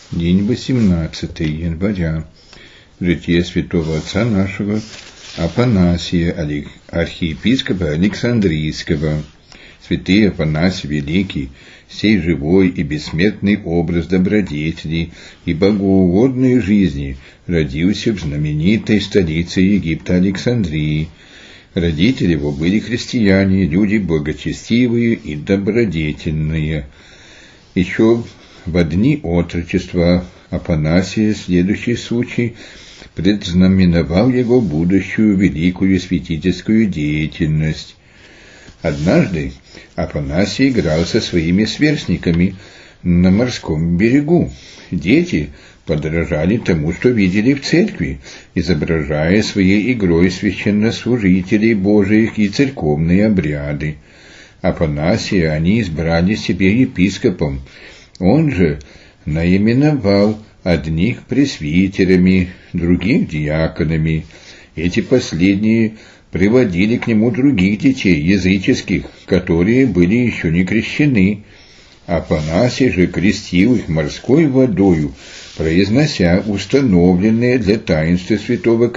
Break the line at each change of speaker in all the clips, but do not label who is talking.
День 18 января. Житие святого отца нашего Афанасия, архиепископа Александрийского. Святый Афанасий Великий, сей живой и бессмертный образ добродетели и богоугодной жизни, родился в знаменитой столице Египта Александрии. Родители его были христиане, люди благочестивые и добродетельные. Еще в дни отрочества Афанасия следующий случай предзнаменовал его будущую великую святительскую деятельность. Однажды Афанасий играл со своими сверстниками на морском берегу. Дети подражали тому, что видели в церкви, изображая своей игрой священнослужителей Божиих и церковные обряды. Афанасия они избрали себе епископом. Он же наименовал одних пресвитерами, других диаконами. Эти последние приводили к нему других детей языческих, которые были еще не крещены. Афанасий же крестил их морской водою, произнося установленные для таинства святого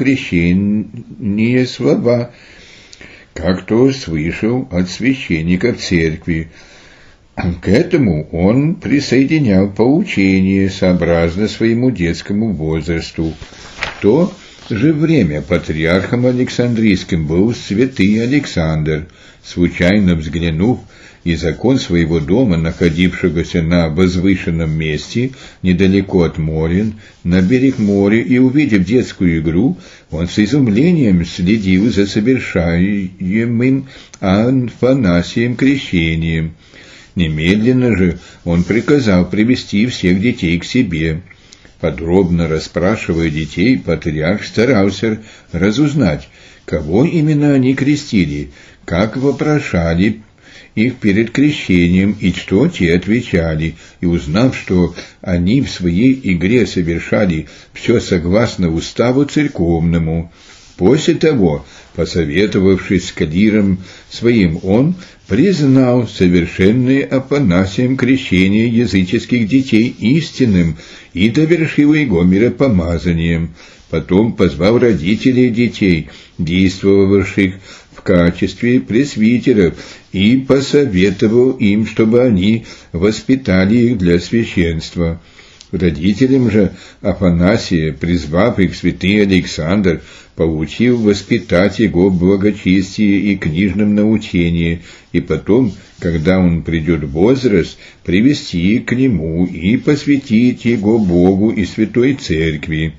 крещения слова, как то слышал от священников церкви. К этому он присоединял поучение сообразно своему детскому возрасту. В то же время патриархом Александрийским был святый Александр. Случайно взглянув из окон своего дома, находившегося на возвышенном месте, недалеко от моря, на берег моря, и увидев детскую игру, он с изумлением следил за совершаемым Афанасием крещением. Немедленно же он приказал привести всех детей к себе. Подробно расспрашивая детей, патриарх старался разузнать, кого именно они крестили, как вопрошали их перед крещением и что те отвечали, и узнав, что они в своей игре совершали все согласно уставу церковному. После того, посоветовавшись с кадиром своим, он признал совершенное Афанасием крещение языческих детей истинным и довершил его миропомазанием. Потом позвал родителей детей, действовавших в качестве пресвитеров, и посоветовал им, чтобы они воспитали их для священства. Родителям же Афанасия, призвав их святый Александр, поучил воспитать его в благочестии и книжном научении, и потом, когда он придет в возраст, привести к нему и посвятить его Богу и Святой Церкви.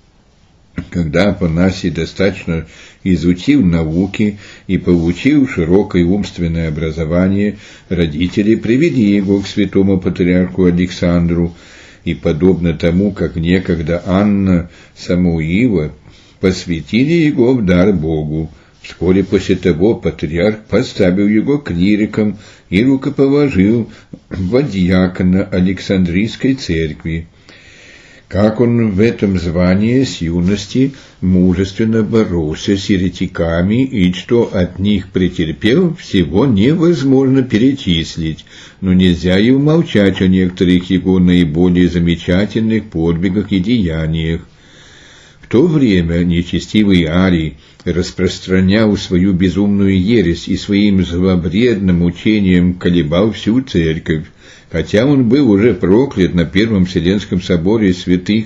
Когда Афанасий достаточно изучил науки и получил широкое умственное образование, родители привели его к святому патриарху Александру, и, подобно тому, как некогда Анна Самуила, посвятили его в дар Богу. Вскоре после того патриарх поставил его клириком и рукоположил во диакона Александрийской церкви. Как он в этом звании с юности мужественно боролся с еретиками и что от них претерпел, всего невозможно перечислить, но нельзя и умолчать о некоторых его наиболее замечательных подвигах и деяниях. В то время нечестивый Арий распространял свою безумную ересь и своим зловредным учением колебал всю церковь. Хотя он был уже проклят на Первом Вселенском соборе святых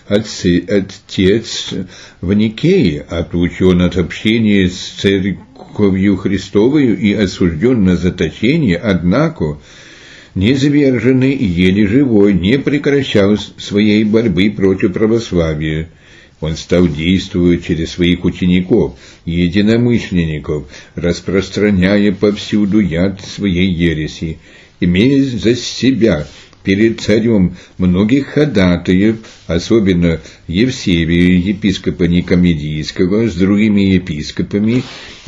отец в Никее, отлучен от общения с Церковью Христовою и осужден на заточение, однако низверженный и еле живой не прекращал своей борьбы против православия. Он стал действовать через своих учеников и единомышленников, распространяя повсюду яд своей ереси, имея за себя перед царем многих ходатаев, особенно Евсевия, епископа Никомедийского, с другими епископами,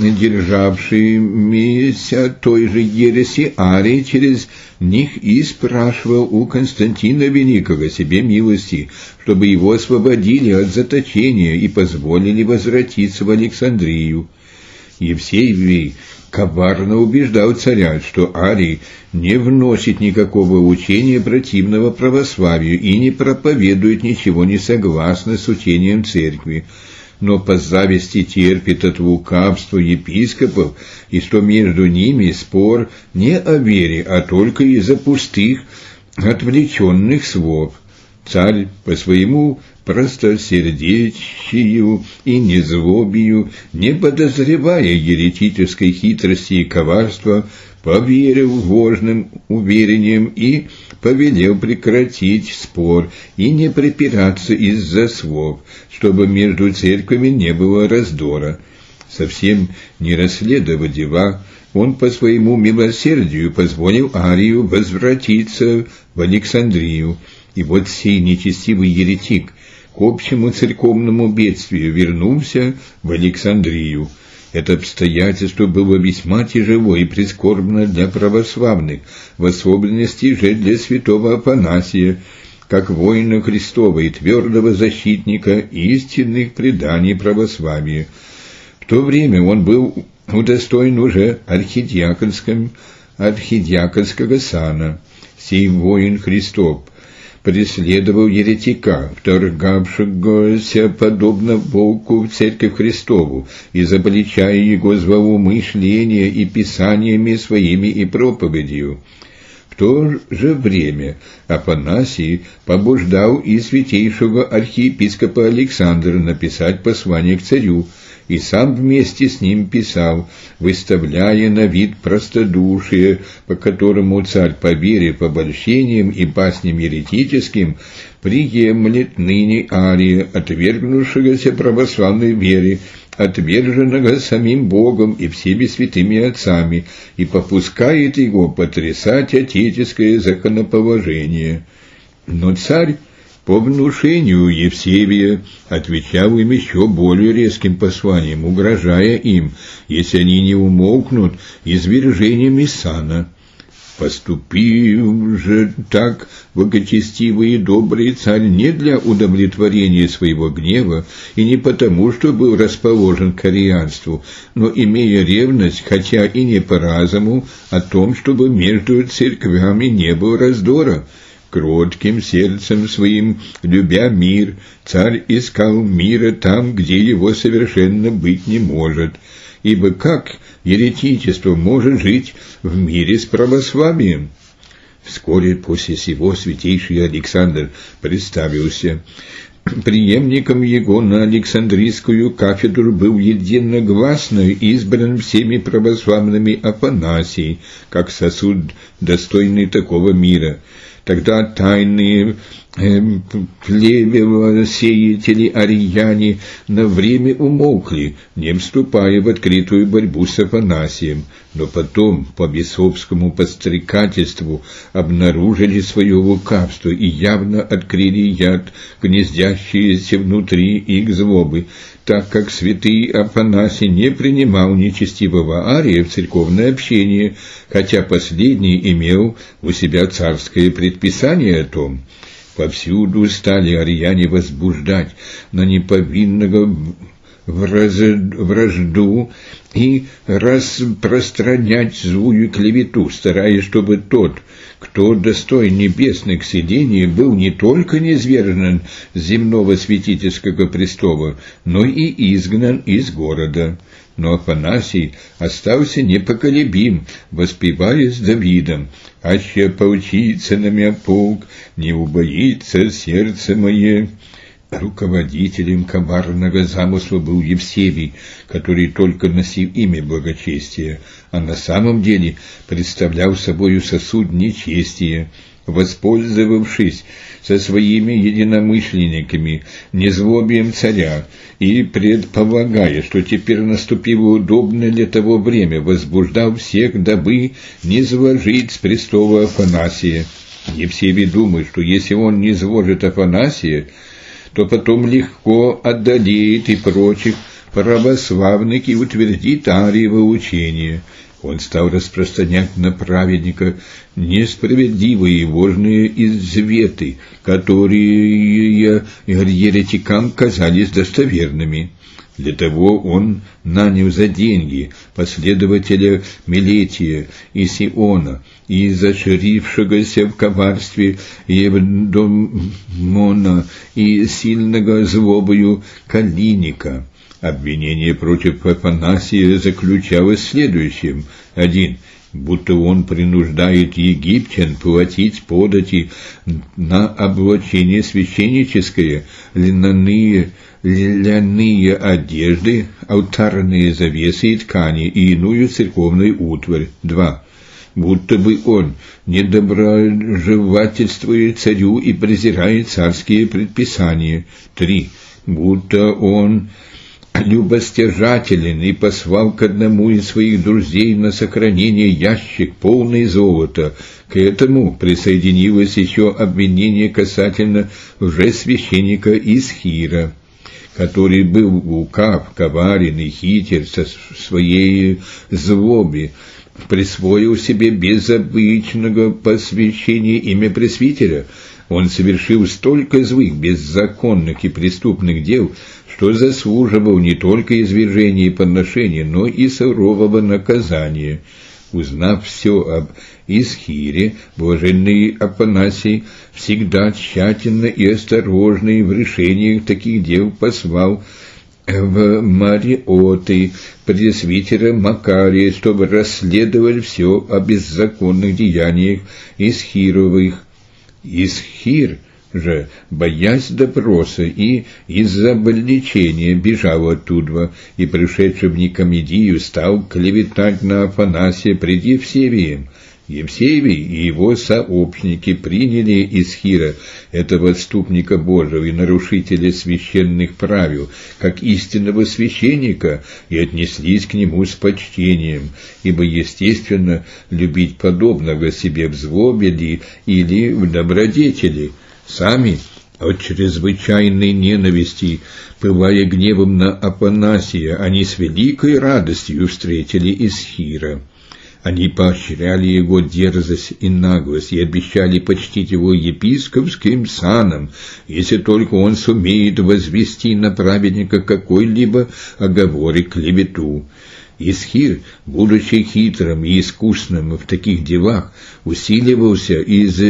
державшимися той же ереси, Арий через них и спрашивал у Константина Великого себе милости, чтобы его освободили от заточения и позволили возвратиться в Александрию. Евсевий коварно убеждал царя, что Арий не вносит никакого учения противного православию и не проповедует ничего не согласно с учением церкви, но по зависти терпит от лукавства епископов, и что между ними спор не о вере, а только из-за пустых, отвлеченных слов. Царь по своему простосердечию и незлобию, не подозревая еретической хитрости и коварства, поверил ложным уверениям и повелел прекратить спор и не припираться из-за слов, чтобы между церквями не было раздора. Совсем не расследуя дела, он по своему милосердию позволил Арию возвратиться в Александрию, и вот сей нечестивый еретик к общему церковному бедствию вернулся в Александрию. Это обстоятельство было весьма тяжело и прискорбно для православных, в особенности же для святого Афанасия, как воина Христова и твердого защитника истинных преданий православия. В то время он был удостоен уже архидиаконского сана. Сей воин Христов преследовал еретика, вторгавшегося подобно волку в церковь Христову, изобличая его злоумышления и писаниями своими и проповедью. В то же время Афанасий побуждал и святейшего архиепископа Александра написать послание к царю, и сам вместе с ним писал, выставляя на вид простодушие, по которому царь, поверив обольщениям и басням еретическим, приемлет ныне Ария, отвергнувшегося православной вере, отверженного самим Богом и всеми святыми отцами, и попускает его потрясать отеческое законоположение. Но царь по внушению Евсевия отвечал им еще более резким посланием, угрожая им, если они не умолкнут, извержением из сана. Поступил же так благочестивый и добрый царь не для удовлетворения своего гнева и не потому, что был расположен к арианству, но имея ревность, хотя и не по разуму, о том, чтобы между церквями не было раздора. Кротким сердцем своим, любя мир, царь искал мира там, где его совершенно быть не может. Ибо как еретичество может жить в мире с православием? Вскоре после сего святейший Александр представился. Преемником его на Александрийскую кафедру был единогласно избран всеми православными Афанасий, как сосуд, достойный такого мира. Тогда тайные плевелосеятели арияне на время умолкли, не вступая в открытую борьбу с Афанасием, но потом по бесовскому подстрекательству обнаружили свое лукавство и явно открыли яд, гнездящиеся внутри их злобы, так как святый Афанасий не принимал нечестивого Ария в церковное общение, хотя последний имел у себя царское предписание о том. Повсюду стали арияне возбуждать на неповинного вражду и распространять злую клевету, стараясь, чтобы тот, кто достоин небесных селений, был не только низвержен с земного святительского престола, но и изгнан из города. Но Афанасий остался непоколебим, воспевая с Давидом: «Аще поучится на мя полк, не убоится сердце мое». Руководителем коварного замысла был Евсевий, который только носил имя благочестия, а на самом деле представлял собою сосуд нечестия. Воспользовавшись со своими единомышленниками незлобием царя и предполагая, что теперь наступило удобное для того время, возбуждал всех, дабы низвожить с престола Афанасия. Евсевий думает, что если он низвожит Афанасия, то потом легко одолеет и прочих православных и утвердит Ариево учение. Он стал распространять на праведника несправедливые и ложные изветы, которые еретикам казались достоверными. Для того он нанял за деньги последователя Мелетия и Сиона, и изоширившегося в коварстве Евдомона и сильного злобою Калиника. Обвинение против Афанасия заключалось в следующем. 1. Будто он принуждает египтян платить подати на облачение священническое, льняные одежды, алтарные завесы и ткани и иную церковную утварь. 2. Будто бы он недоброжелательствует царю и презирает царские предписания. 3. Будто он любостяжателен и послал к одному из своих друзей на сохранение ящик, полный золота. К этому присоединилось еще обвинение касательно лжесвященника Исхира, который был лукав, коварен и хитер со своей злобе, присвоил себе без обычного посвящения имя пресвитера. Он совершил столько злых, беззаконных и преступных дел, что заслуживал не только извержения и подношения, но и сурового наказания. Узнав все об Исхире, блаженный Афанасий, всегда тщательно и осторожно в решениях таких дел послал в Мариоты пресвитера Макария, чтобы расследовать все о беззаконных деяниях Исхировых. Исхир же, боясь допроса и из-за обличения, бежал оттуда, и, пришедший в Никомедию, стал клеветать на Афанасия пред Евсевием. Евсевий и его сообщники приняли Исхира, этого отступника Божьего и нарушителя священных правил, как истинного священника, и отнеслись к нему с почтением, ибо естественно любить подобного себе в злобе или в добродетели. Сами от чрезвычайной ненависти, пылая гневом на Афанасия, они с великой радостью встретили Исхира. Они поощряли его дерзость и наглость и обещали почтить его епископским саном, если только он сумеет возвести на праведника какой-либо оговор и клевету. Исхир, будучи хитрым и искусным в таких делах, усиливался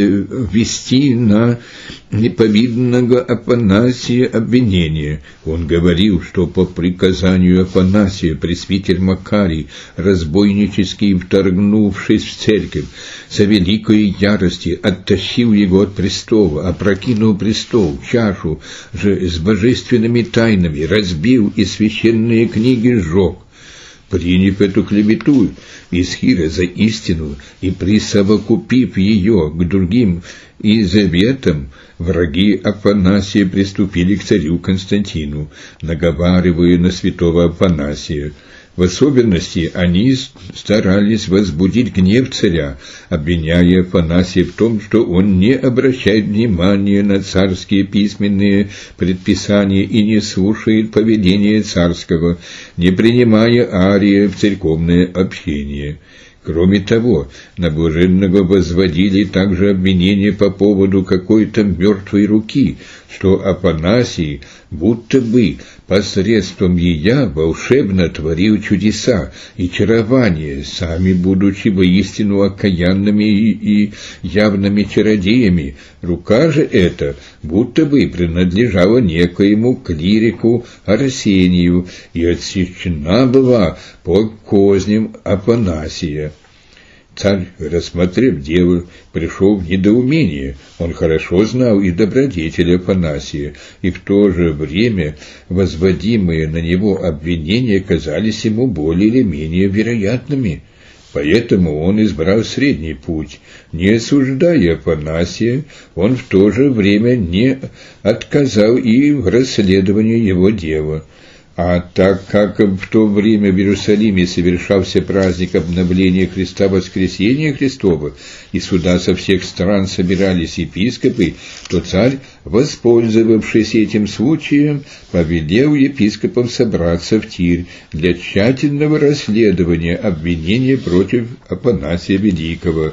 извести на неповиданного Афанасия обвинение. Он говорил, что по приказанию Афанасия пресвитер Макарий, разбойнически вторгнувшись в церковь, со великой ярости оттащил его от престола, опрокинул престол, чашу же с божественными тайнами, разбил и священные книги сжег. Приняв эту клевету Исхира за истину и присовокупив ее к другим изоветам, враги Афанасия приступили к царю Константину, наговаривая на святого Афанасия. В особенности они старались возбудить гнев царя, обвиняя Афанасия в том, что он не обращает внимания на царские письменные предписания и не слушает повеления царского, не принимая ария в церковное общение. Кроме того, на блаженного возводили также обвинения по поводу какой-то мертвой руки, что Афанасий будто бы посредством ее волшебно творил чудеса и чарования, сами будучи воистину окаянными и явными чародеями. Рука же эта будто бы принадлежала некоему клирику Арсению и отсечена была по козням Афанасия. Царь, рассмотрев дело, пришел в недоумение. Он хорошо знал и добродетель Афанасия, и в то же время возводимые на него обвинения казались ему более или менее вероятными. Поэтому он избрал средний путь. Не осуждая Афанасия, он в то же время не отказал и в расследовании его дела. А так как в то время в Иерусалиме совершался праздник обновления Христа, воскресения Христова, и сюда со всех стран собирались епископы, то царь, воспользовавшись этим случаем, повелел епископам собраться в Тир для тщательного расследования обвинения против Афанасия Великого.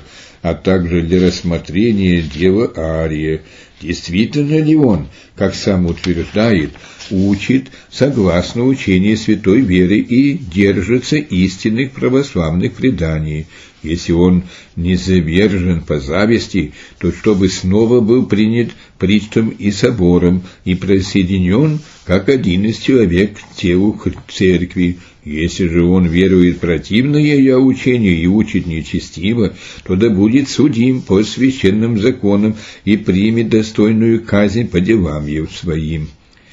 а также для рассмотрения дела Ария. Действительно ли он, как сам утверждает, учит согласно учению святой веры и держится истинных православных преданий? Если он не завержен по зависти, то чтобы снова был принят причтом и собором и присоединен как один из человек к телу церкви. Если же он верует противное ее учению и учит нечестиво, то да будет судим по священным законам и примет достойную казнь по делам его своим.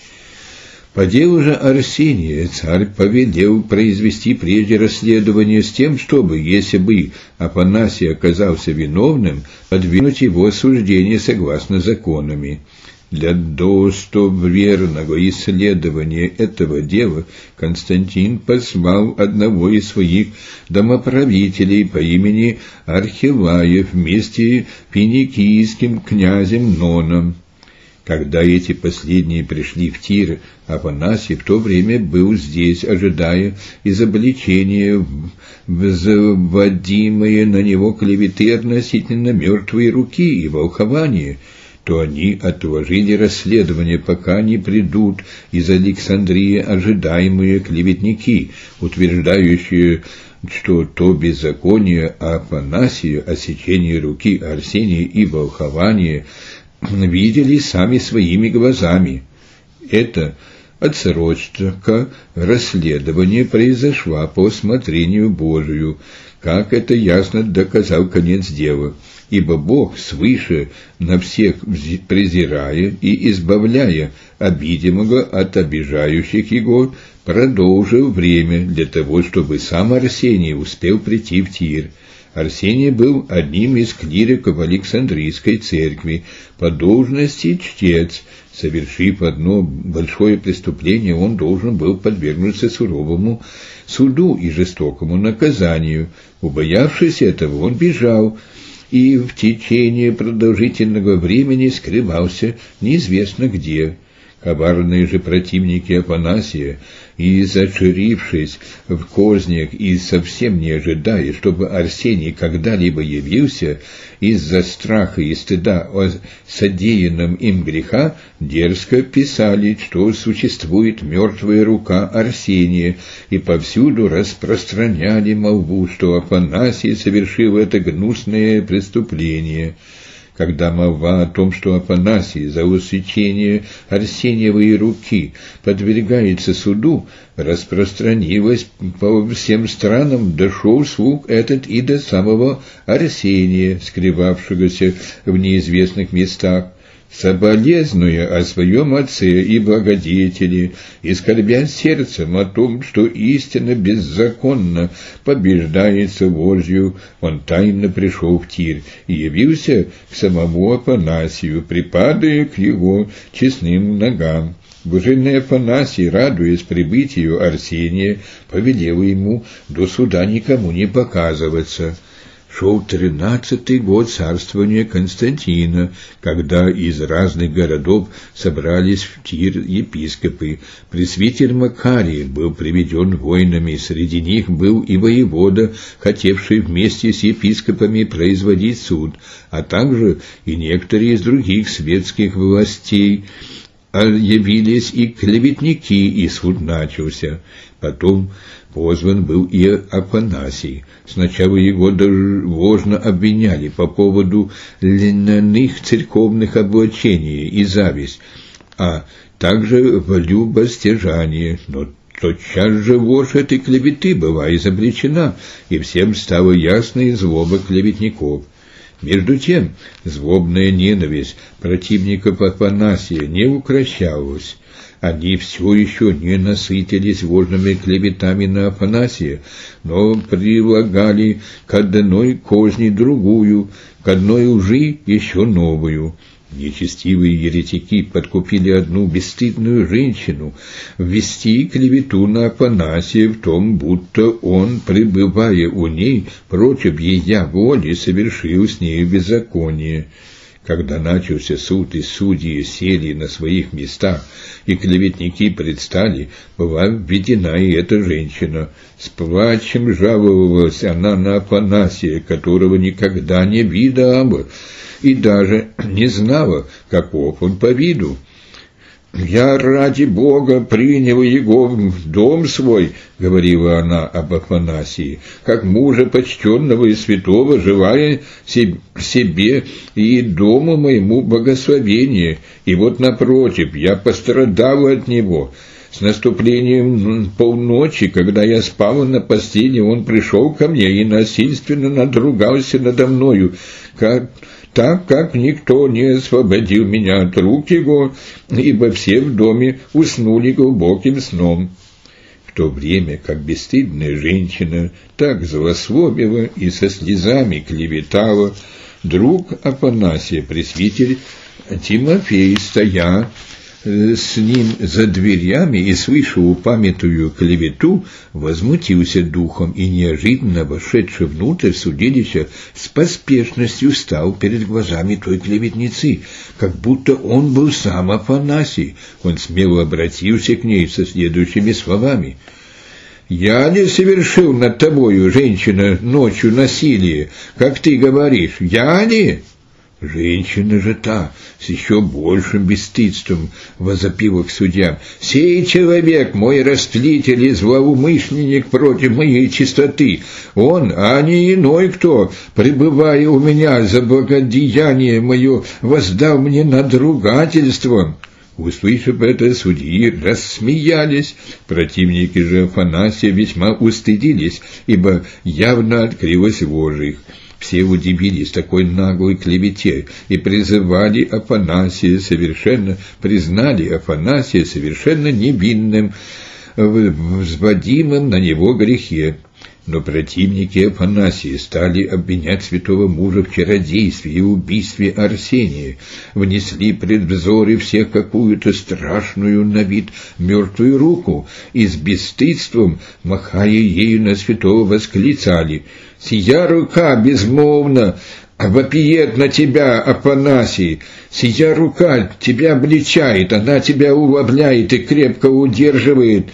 По делу же Арсения царь повелел произвести прежде расследование с тем, чтобы, если бы Афанасий оказался виновным, подвинуть его осуждение согласно законами. Для достоверного исследования этого дела Константин послал одного из своих домоправителей по имени Архилая вместе с финикийским князем Ноном. Когда эти последние пришли в Тир, Афанасий в то время был здесь, ожидая изобличения, взводимые на него клеветы относительно мертвой руки и волхования, то они отложили расследование, пока не придут из Александрии ожидаемые клеветники, утверждающие, что то беззаконие Афанасия, осечение руки Арсения и волхование видели сами своими глазами. Это отсрочка расследования произошла по усмотрению Божию, как это ясно доказал конец дела. Ибо Бог свыше на всех презирая и избавляя обидимого от обижающих его, продолжил время для того, чтобы сам Арсений успел прийти в Тир. Арсений был одним из клириков Александрийской церкви, по должности чтец. Совершив одно большое преступление, он должен был подвергнуться суровому суду и жестокому наказанию. Убоявшись этого, он бежал и в течение продолжительного времени скрывался неизвестно где. Коварные же противники Афанасия, и зачарившись в кознях и совсем не ожидая, чтобы Арсений когда-либо явился, из-за страха и стыда о содеянном им греха, дерзко писали, что существует мертвая рука Арсения, и повсюду распространяли молву, что Афанасий совершил это гнусное преступление. Когда молва о том, что Афанасий за усечение Арсениевой руки подвергается суду, распространилась по всем странам, дошел слух этот и до самого Арсения, скрывавшегося в неизвестных местах. Соболезнуя о своем отце и благодетеле, и скорбя сердцем о том, что истина беззаконно побеждается ложью, он тайно пришел в Тир и явился к самому Афанасию, припадая к его честным ногам. Блаженный Афанасий, радуясь прибытию Арсения, повелел ему до суда никому не показываться. Шел 13-й год царствования Константина, когда из разных городов собрались в Тир епископы. Пресвитер Макарий был приведен воинами, среди них был и воевода, хотевший вместе с епископами производить суд, а также и некоторые из других светских властей. Явились и клеветники, и суд начался. Потом позван был и Афанасий. Сначала его ложно обвиняли по поводу льняных церковных облачений и зависть, а также в любостяжании, но тотчас же ложь этой клеветы была изобличена, и всем стало ясно и злоба клеветников. Между тем, злобная ненависть противников Афанасия не укрощалась. Они все еще не насытились ложными клеветами на Афанасия, но прилагали к одной козни другую, к одной лжи еще новую. Нечестивые еретики подкупили одну бесстыдную женщину ввести клевету на Афанасия в том, будто он, пребывая у ней, против ее воли, совершил с нею беззаконие. Когда начался суд, и судьи сели на своих местах, и клеветники предстали, была введена и эта женщина. С плачем жаловалась она на Афанасия, которого никогда не видала, и даже не знала, каков он по виду. «Я ради Бога принял его в дом свой», — говорила она об Афанасии, «как мужа почтенного и святого, желая себе и дому моему благословения. И вот, напротив, я пострадала от него. С наступлением полночи, когда я спала на постели, он пришел ко мне и насильственно надругался надо мною, так как никто не освободил меня от рук его, ибо все в доме уснули глубоким сном». В то время как бесстыдная женщина так злословила и со слезами клеветала, друг Афанасия, пресвитер Тимофей, стоя с ним за дверями и слыша упамятую клевету, возмутился духом и, неожиданно вошедший внутрь судилища, с поспешностью стал перед глазами той клеветницы, как будто он был сам Афанасий. Он смело обратился к ней со следующими словами: «Я не совершил над тобою, женщина, ночью насилие, как ты говоришь? Я ли?» Женщина же та, с еще большим бесстыдством, возопила к судьям: «Сей человек, мой растлитель и злоумышленник против моей чистоты, он, а не иной кто, пребывая у меня за благодеяние мое, воздал мне надругательством». Услышав это, судьи рассмеялись, противники же Афанасия весьма устыдились, ибо явно открылась ложь их. Все удивились такой наглой клевете и признали Афанасия совершенно невинным, взводимым на него грехе. Но противники Афанасия стали обвинять святого мужа в чародействе и убийстве Арсения, внесли пред взоры всех какую-то страшную на вид мертвую руку и с бесстыдством, махая ею на святого, восклицали: «Сия рука безмолвно вопиет на тебя, Афанасий! Сия рука тебя обличает, она тебя уловляет и крепко удерживает,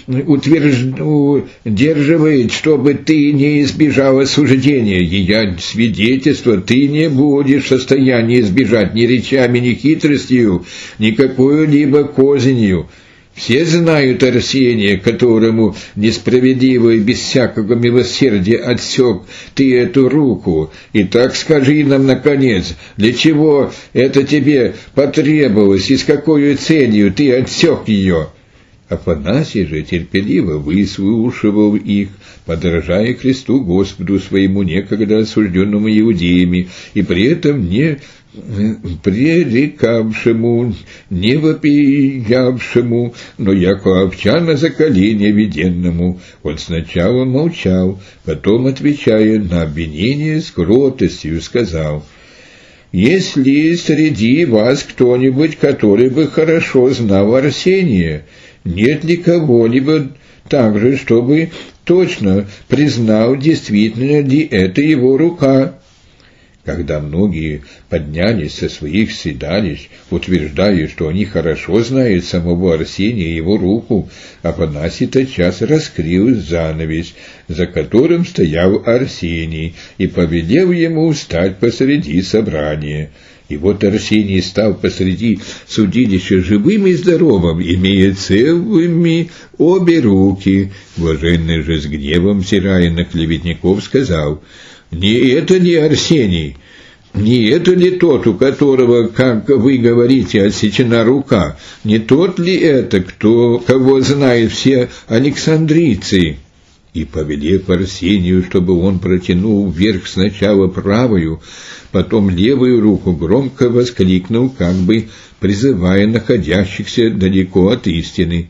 чтобы ты не избежал осуждения. Ее свидетельство ты не будешь в состоянии избежать ни речами, ни хитростью, ни какой-либо кознью. Все знают Арсения, которому несправедливо и без всякого милосердия отсек ты эту руку. И так скажи нам, наконец, для чего это тебе потребовалось и с какой целью ты отсек ее?» Афанасий же терпеливо выслушивал их, подражая Христу Господу своему, некогда осужденному иудеями, и при этом не пререкавшему, не вопиявшему, но яко овча на заколене виденному. Он сначала молчал, потом, отвечая на обвинение с кротостью, сказал: «Если среди вас кто-нибудь, который бы хорошо знал Арсения, нет ли кого-либо также, чтобы точно признал, действительно ли это его рука?» Когда многие поднялись со своих седалищ, утверждая, что они хорошо знают самого Арсения и его руку, Афанасий тотчас раскрыл занавес, за которым стоял Арсений, и повелел ему встать посреди собрания. И вот Арсений стал посреди судилища живым и здоровым, имея целыми обе руки. Блаженный же с гневом, взирая на клеветников, сказал: «Не это ли Арсений? Не это ли тот, у которого, как вы говорите, отсечена рука? Не тот ли это, кого знают все александрийцы?» И, повелев Арсению, чтобы он протянул вверх сначала правую, потом левую руку, громко воскликнул, как бы призывая находящихся далеко от истины: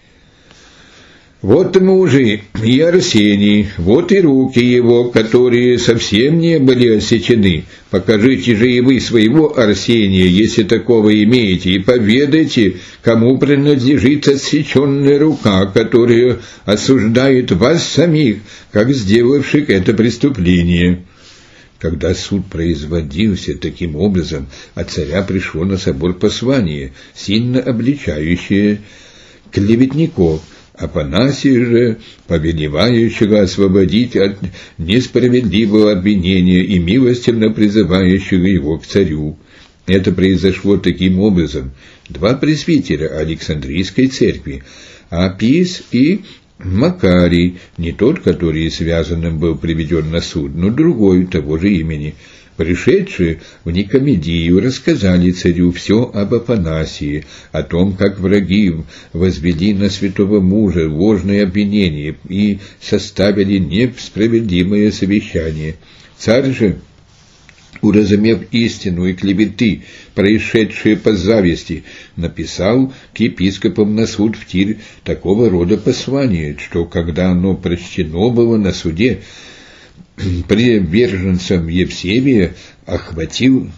«Вот мужи и Арсений, вот и руки его, которые совсем не были отсечены. Покажите же и вы своего Арсения, если такого имеете, и поведайте, кому принадлежит отсеченная рука, которая осуждает вас самих, как сделавших это преступление». Когда суд производился таким образом, от царя пришло на собор послание, сильно обличающее клеветников, Афанасия же, повелевающего освободить от несправедливого обвинения и милостивно призывающего его к царю. Это произошло таким образом. Два пресвитера Александрийской церкви, Апис и Макарий, не тот, который связанным был приведен на суд, но другой того же имени, пришедшие в Никомедию, рассказали царю все об Афанасии, о том, как враги возвели на святого мужа ложное обвинение и составили несправедливое совещание. Царь же, уразумев истину и клеветы, происшедшие по зависти, написал к епископам на суд в Тир такого рода послание, что, когда оно прочтено было на суде, приверженцев Евсения охватил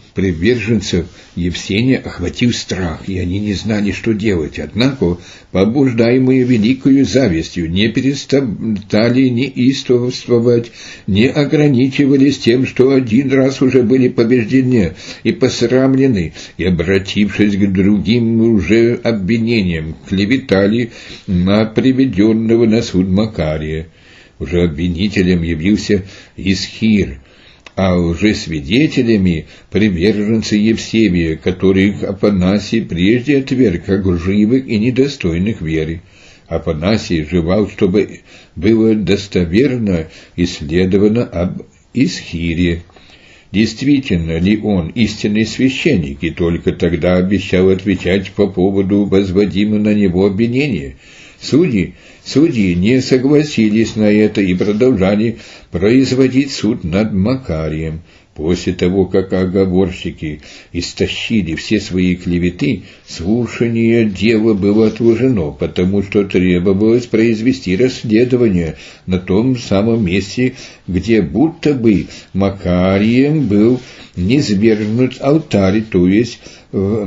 страх, и они не знали, что делать. Однако, побуждаемые великою завистью, не перестали неистовствовать, не ограничивались тем, что один раз уже были побеждены и посрамлены, и, обратившись к другим уже обвинениям, клеветали на приведенного на суд Макария. Уже обвинителем явился Исхир, а уже свидетелями приверженцы Евсевия, которых Афанасий прежде отверг как лживых и недостойных веры. Афанасий желал, чтобы было достоверно исследовано об Исхире. Действительно ли он истинный священник, и только тогда обещал отвечать по поводу возводимого на него обвинения. Судьи не согласились на это и продолжали производить суд над Макарием. После того, как оговорщики истощили все свои клеветы, слушание дела было отложено, потому что требовалось произвести расследование на том самом месте, где будто бы Макарием был низвергнут алтарь, то есть в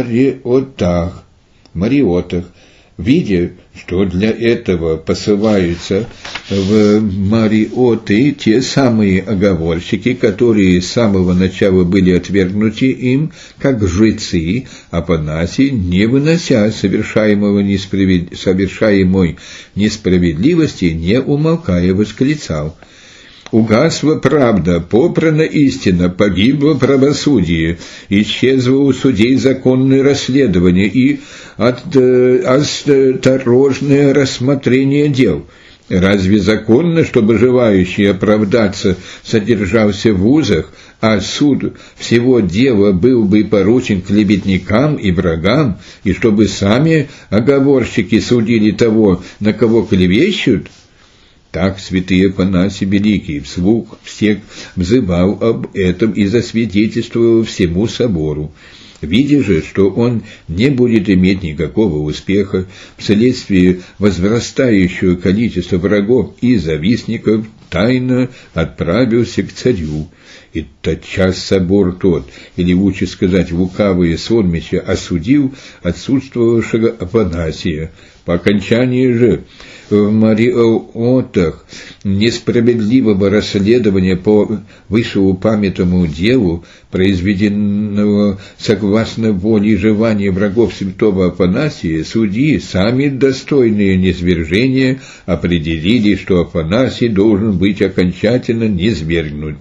Мариотах. Видя, что для этого посылаются в Мариоты те самые оговорщики, которые с самого начала были отвергнуты им, как лжецы, Афанасий, не вынося совершаемой несправедливости, не умолкая, восклицал: «Угасла правда, попрана истина, погибло правосудие, исчезло у судей законное расследование и осторожное рассмотрение дел. Разве законно, чтобы желающий оправдаться содержался в вузах, а суд всего дела был бы поручен клеветникам и врагам, и чтобы сами оговорщики судили того, на кого клевещут?» Так святый Афанасий Великий вслух всех взывал об этом и засвидетельствовал всему собору. Видя же, что он не будет иметь никакого успеха вследствие возрастающего количества врагов и завистников, тайно отправился к царю. И тотчас собор тот, или лучше сказать лукавые сонмища, осудил отсутствовавшего Афанасия. По окончании же в Мариотах несправедливого расследования по вышеупомянутому делу, произведенного согласно воле и желанию врагов святого Афанасия, судьи, сами достойные низвержения, определили, что Афанасий должен быть окончательно низвергнут.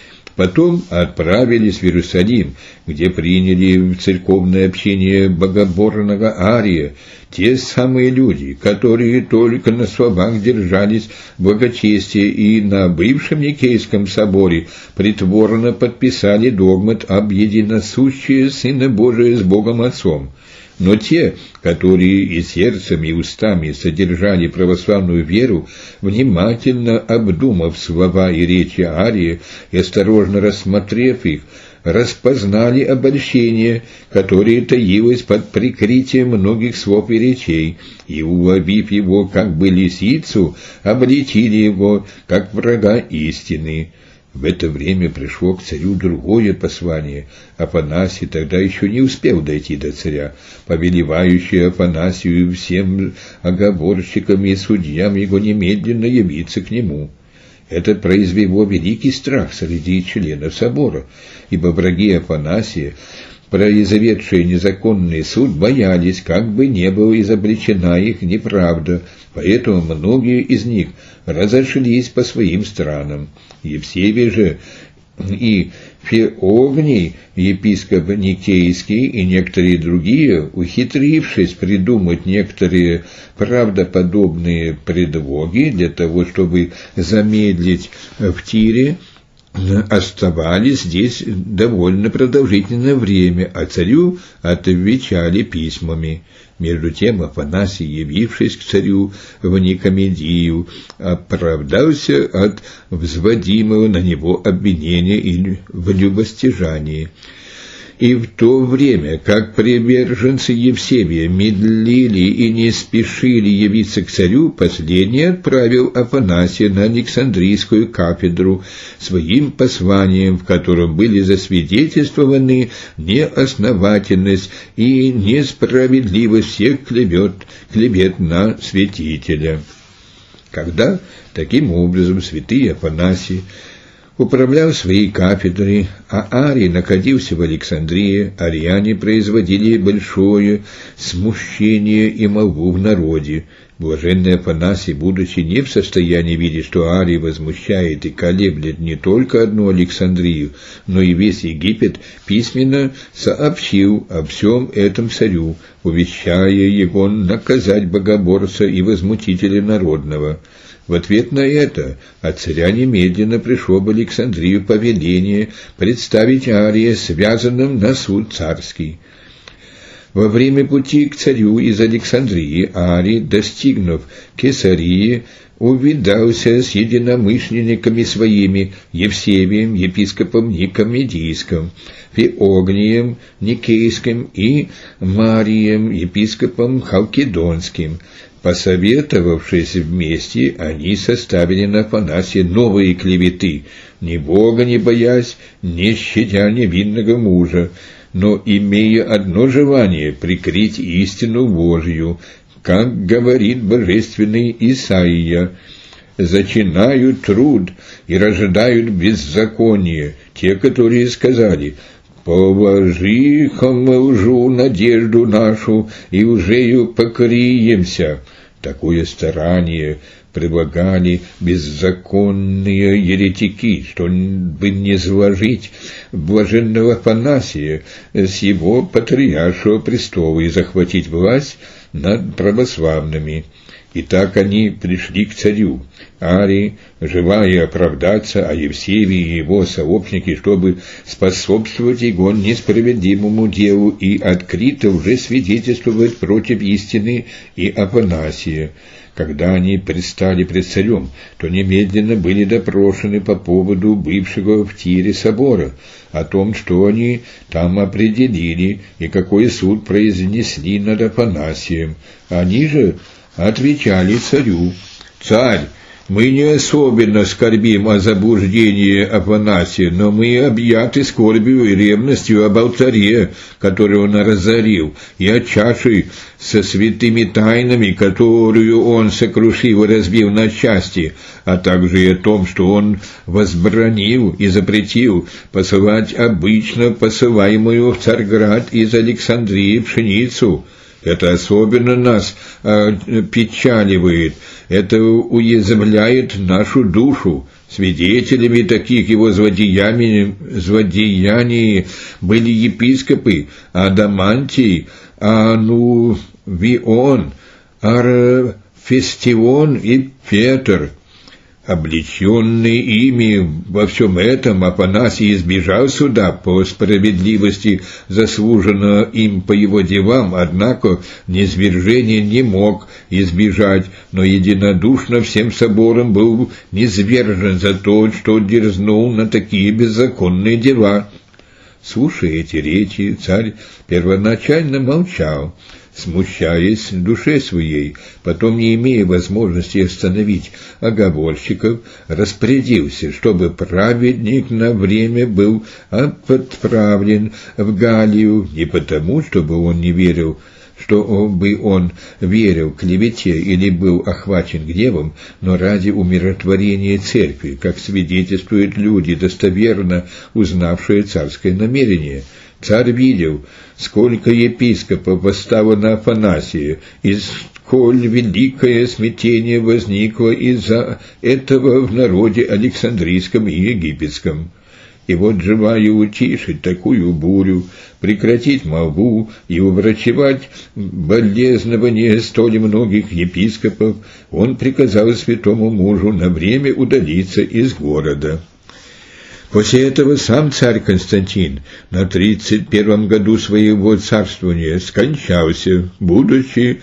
Потом отправились в Иерусалим, где приняли в церковное общение богоборного Ария те самые люди, которые только на словах держались благочестия и на бывшем Никейском соборе притворно подписали догмат об единосущии Сына Божия с Богом Отцом. Но те, которые и сердцем, и устами содержали православную веру, внимательно обдумав слова и речи Ария и осторожно рассмотрев их, распознали обольщение, которое таилось под прикрытием многих слов и речей, и, уловив его как бы лисицу, обличили его как врага истины. В это время пришло к царю другое послание. Афанасий тогда еще не успел дойти до царя, повелевающий Афанасию и всем оговорщикам и судьям его немедленно явиться к нему. Это произвело великий страх среди членов собора, ибо враги Афанасия, произведшие незаконный суд, боялись, как бы не была изобличена их неправда, поэтому многие из них разошлись по своим странам. Евсевий же и Феогний, епископ Никейский, и некоторые другие, ухитрившись придумать некоторые правдоподобные предлоги для того, чтобы замедлить в Тире, оставались здесь довольно продолжительное время, а царю отвечали письмами. Между тем Афанасий, явившись к царю в Никомедию, оправдался от взводимого на него обвинения и в любостяжании. И в то время, как приверженцы Евсевия медлили и не спешили явиться к царю, последний отправил Афанасия на Александрийскую кафедру своим посланием, в котором были засвидетельствованы неосновательность и несправедливость всех клевет на святителя. Когда таким образом святый Афанасий управлял своей кафедрой, а Арий находился в Александрии, ариане производили большое смущение и молву в народе. Блаженный Афанасий, будучи не в состоянии видеть, что Арий возмущает и колеблет не только одну Александрию, но и весь Египет, письменно сообщил о всем этом царю, увещая его наказать богоборца и возмутителя народного. В ответ на это от царя немедленно пришло в Александрию повеление представить Ария связанным на суд царский. Во время пути к царю из Александрии Арий, достигнув Кесарии, увидался с единомышленниками своими Евсевием, епископом Никомедийским, Феогнием Никейским и Марием, епископом Халкидонским. Посоветовавшись вместе, они составили на Афанасия новые клеветы, ни Бога не боясь, не щадя невинного мужа, но имея одно желание — прикрыть истину Божью, как говорит божественный Исаия: «Зачинают труд и рождают беззаконие, те, которые сказали: положи-ка мы лжу надежду нашу, и лжею покриемся». Такое старание предлагали беззаконные еретики, чтобы не зложить блаженного Афанасия с его патриаршего престола и захватить власть над православными. И так они пришли к царю. Арий, желая оправдаться, а Евсевий и его сообщники, чтобы способствовать его несправедливому делу и открыто уже свидетельствовать против истины и Афанасия. Когда они предстали пред царем, то немедленно были допрошены по поводу бывшего в Тире собора, о том, что они там определили и какой суд произнесли над Афанасием. Они же отвечали царю: «Царь, мы не особенно скорбим о заблуждении Афанасия, но мы объяты скорбью и ревностью об алтаре, который он разорил, и о чаше со святыми тайнами, которую он сокрушил и разбил на части, а также и о том, что он возбранил и запретил посылать обычно посылаемую в Царьград из Александрии пшеницу. Это особенно нас печаливает, это уязвляет нашу душу. Свидетелями таких его злодеяний были епископы Адамантий, Анувион, Арфестион и Петр. Облеченный ими во всем этом, Афанасий избежал суда по справедливости, заслуженного им по его делам, однако низвержения не мог избежать, но единодушно всем собором был низвержен за то, что дерзнул на такие беззаконные дела. Слушая эти речи, царь первоначально молчал, смущаясь в душе своей, потом, не имея возможности остановить оговорщиков, распорядился, чтобы праведник на время был отправлен в Галлию, не потому, чтобы он не верил, что бы он верил клевете или был охвачен гневом, но ради умиротворения церкви, как свидетельствуют люди, достоверно узнавшие царское намерение. Царь видел, сколько епископов восстало на Афанасия, и сколь великое смятение возникло из-за этого в народе Александрийском и Египетском. И вот, желая утишить такую бурю, прекратить молву и уврачевать болезнование столь многих епископов, он приказал святому мужу на время удалиться из города. После этого сам царь Константин на 31 году своего царствования скончался, будучи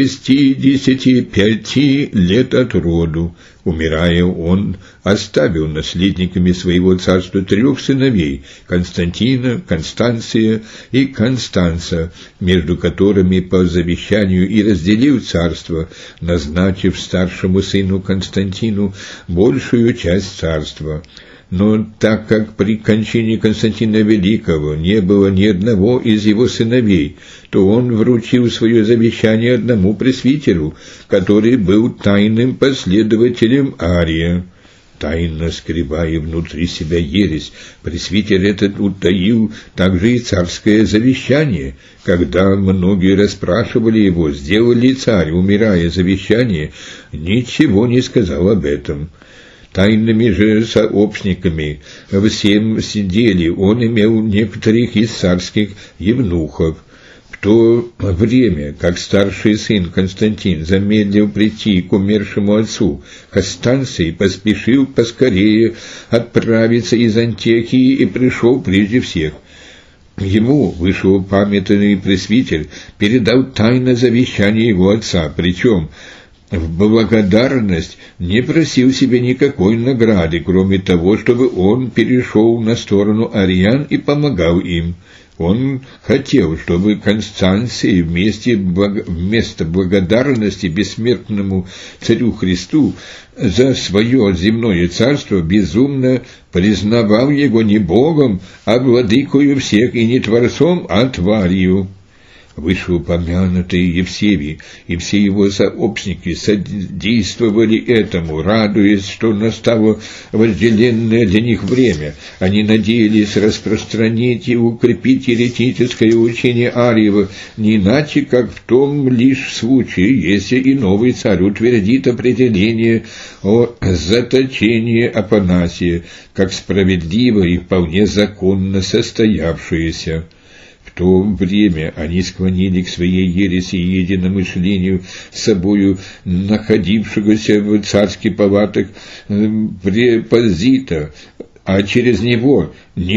65 лет от роду. Умирая, он оставил наследниками своего царства 3 сыновей – Константина, Констанция и Констанца, между которыми по завещанию и разделил царство, назначив старшему сыну Константину большую часть царства. Но так как при кончине Константина Великого не было ни одного из его сыновей, то он вручил свое завещание одному пресвитеру, который был тайным последователем Ария. Тайно скрывая внутри себя ересь, пресвитер этот утаил также и царское завещание. Когда многие расспрашивали его, сделал ли царь, умирая, завещание, ничего не сказал об этом. Тайными же сообщниками всем сидели, он имел некоторых из царских евнухов. В то время, как старший сын Константин замедлил прийти к умершему отцу, Констанций поспешил поскорее отправиться из Антиохии и пришел прежде всех. Ему вышеупомянутый пресвитер передал тайное завещание его отца, причем в благодарность не просил себе никакой награды, кроме того, чтобы он перешел на сторону ариян и помогал им. Он хотел, чтобы Констанций вместо благодарности бессмертному царю Христу за свое земное царство безумно признавал его не Богом, а владыкою всех, и не творцом, а тварью. Вышеупомянутые Евсевий и все его сообщники содействовали этому, радуясь, что настало вожделенное для них время. Они надеялись распространить и укрепить еретическое учение Ариева, не иначе, как в том лишь случае, если и новый царь утвердит определение о заточении Афанасия, как справедливо и вполне законно состоявшееся. В то время они склонили к своей ереси и единомышлению с собою находившегося в царских палатах препозита, а через него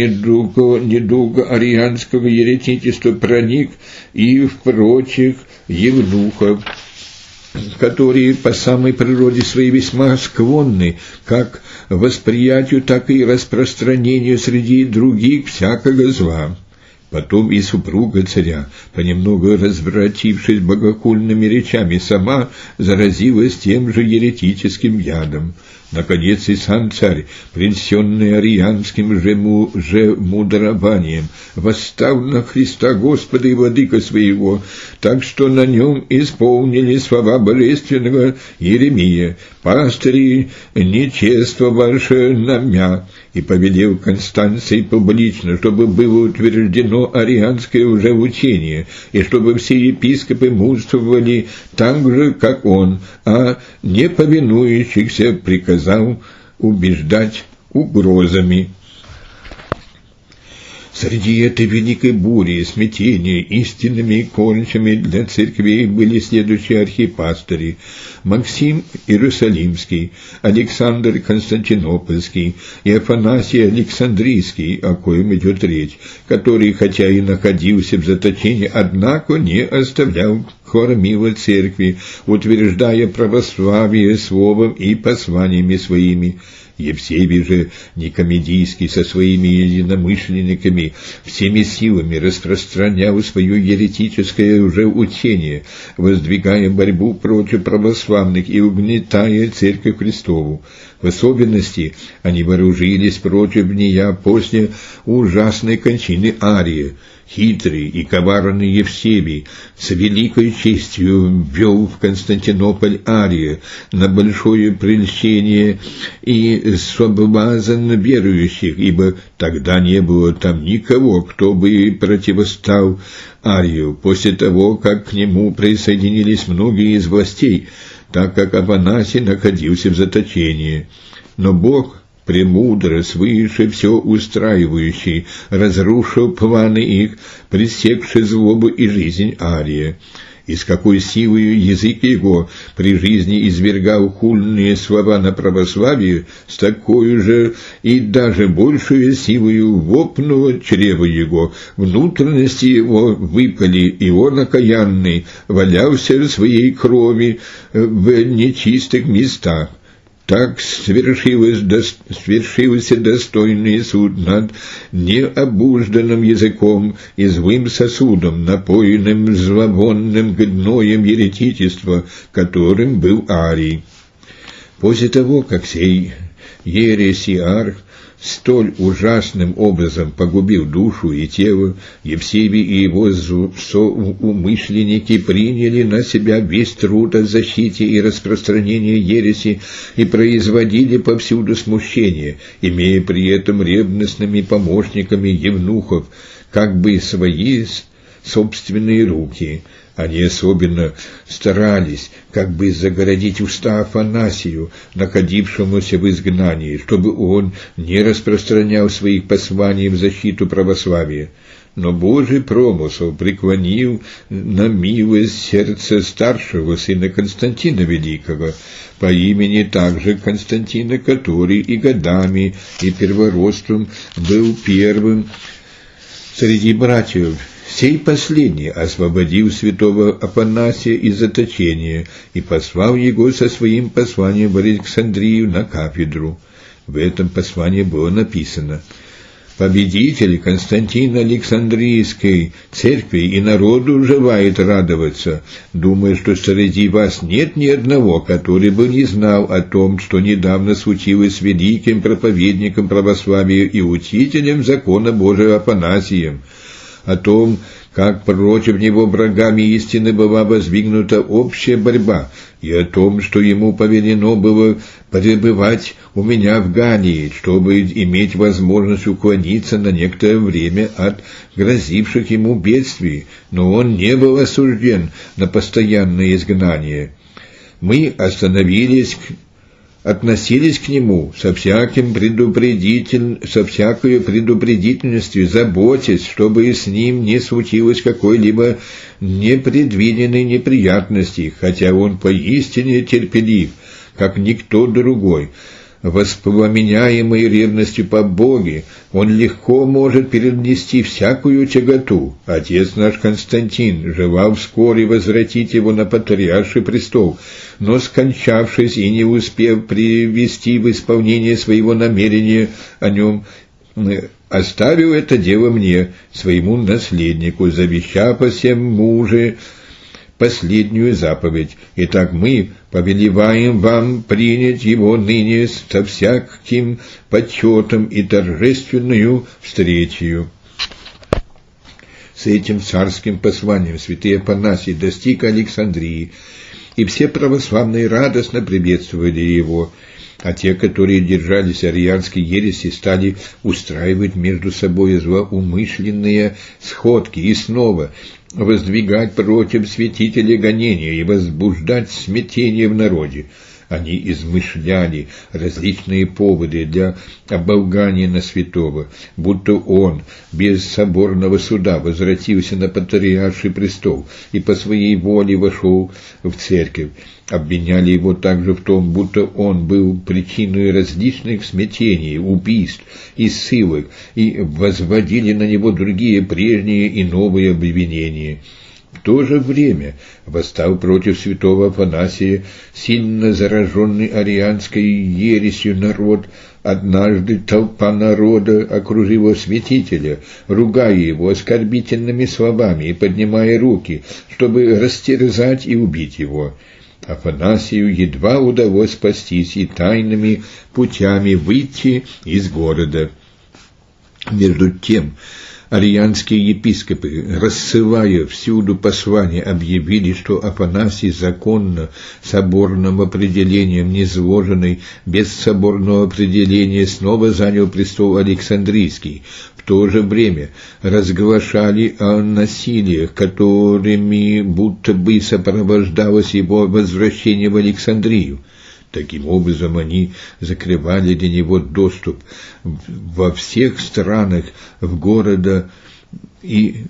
недолго арианского еретичества проник и в прочих евнухов, которые по самой природе своей весьма склонны как к восприятию, так и распространению среди других всякого зла. Потом и супруга царя, понемногу развратившись богохульными речами, сама заразилась тем же еретическим ядом. Наконец и сам царь, принесенный арианским же мудрованием, восстал на Христа Господа и Владыка своего, так что на нем исполнили слова божественного Иеремия: «Пастыри, нечествовавшие на мя», и повелел Констанций публично, чтобы было утверждено арианское уже учение, и чтобы все епископы мужествовали так же, как он, а не повинующихся приказал убеждать угрозами. Среди этой великой бури, смятения, истинными кончами для церквей были следующие архипастыри: Максим Иерусалимский, Александр Константинопольский и Афанасий Александрийский, о коем идет речь, который, хотя и находился в заточении, однако не оставлял кормила церкви, утверждая православие словом и посланиями своими. Евсевий же Никомедийский со своими единомышленниками всеми силами распространял свое еретическое уже учение, воздвигая борьбу против православных и угнетая Церковь Христову. В особенности они вооружились против нее после ужасной кончины Ария. хитрый и коварный Евсебий с великой честью ввел в Константинополь Ария на большое прельщение и соблазн верующих, ибо тогда не было там никого, кто бы противостал Арию, после того, как к нему присоединились многие из властей, так как Афанасий находился в заточении. Но Бог, премудро, свыше все устраивающий, разрушил планы их, пресекши злобу и жизнь Ария. И с какой силою язык его при жизни извергал хульные слова на православие, с такой же и даже большую силою вопнуло чрево его, внутренности его выпали, и он окаянный валялся в своей крови в нечистых местах. Так свершился достойный суд над необужданным языком и злым сосудом, напоенным зловонным гноем еретичества, которым был Арий. После того, как сей ересиарх столь ужасным образом погубил душу и тело, Евсебий и его соумышленники приняли на себя весь труд о защите и распространении ереси и производили повсюду смущение, имея при этом ревностными помощниками евнухов, как бы свои собственные руки. Они особенно старались как бы загородить уста Афанасию, находившемуся в изгнании, чтобы он не распространял своих посланий в защиту православия. Но Божий промысел преклонил на милость сердце старшего сына Константина Великого, по имени также Константина, который и годами, и первородством был первым среди братьев. Сей последний освободил святого Афанасия из заточения и послал его со своим посланием в Александрию на кафедру. В этом послании было написано: «Победитель Константин Александрийской церкви и народу желает радоваться, думая, что среди вас нет ни одного, который бы не знал о том, что недавно случилось с великим проповедником православия и учителем закона Божия Афанасием, о том, как против него врагами истины была воздвигнута общая борьба, и о том, что ему повелено было пребывать у меня в Галлии, чтобы иметь возможность уклониться на некоторое время от грозивших ему бедствий, но он не был осужден на постоянное изгнание. Мы относились к нему со всякой предупредительностью, заботясь, чтобы с ним не случилось какой-либо непредвиденной неприятности, хотя он поистине терпелив, как никто другой. Воспламеняемый ревностью по Боге, он легко может перенести всякую тяготу. Отец наш Константин желал вскоре возвратить его на патриарший престол, но, скончавшись и не успев привести в исполнение своего намерения о нем, оставил это дело мне, своему наследнику, завещав о сем муже последнюю заповедь. Итак, мы повелеваем вам принять его ныне со всяким почетом и торжественную встречу». С этим царским посланием святый Афанасий достиг Александрии, и все православные радостно приветствовали его, а те, которые держались арианской ереси, стали устраивать между собой злоумышленные сходки и снова воздвигать против святителя гонения и возбуждать смятение в народе. Они измышляли различные поводы для оболгания на святого, будто он без соборного суда возвратился на патриарший престол и по своей воле вошел в церковь. Обвиняли его также в том, будто он был причиной различных смятений, убийств и ссылок, и возводили на него другие прежние и новые обвинения. В то же время восстал против святого Афанасия сильно зараженный арианской ересью народ. Однажды толпа народа окружила святителя, ругая его оскорбительными словами и поднимая руки, чтобы растерзать и убить его. Афанасию едва удалось спастись и тайными путями выйти из города. Между тем, Арианские епископы, рассылая всюду послания, объявили, что Афанасий законно, соборным определением низвоженный, без соборного определения снова занял престол Александрийский. В то же время разглашали о насилиях, которыми будто бы сопровождалось его возвращение в Александрию. Таким образом, они закрывали для него доступ во всех странах в города и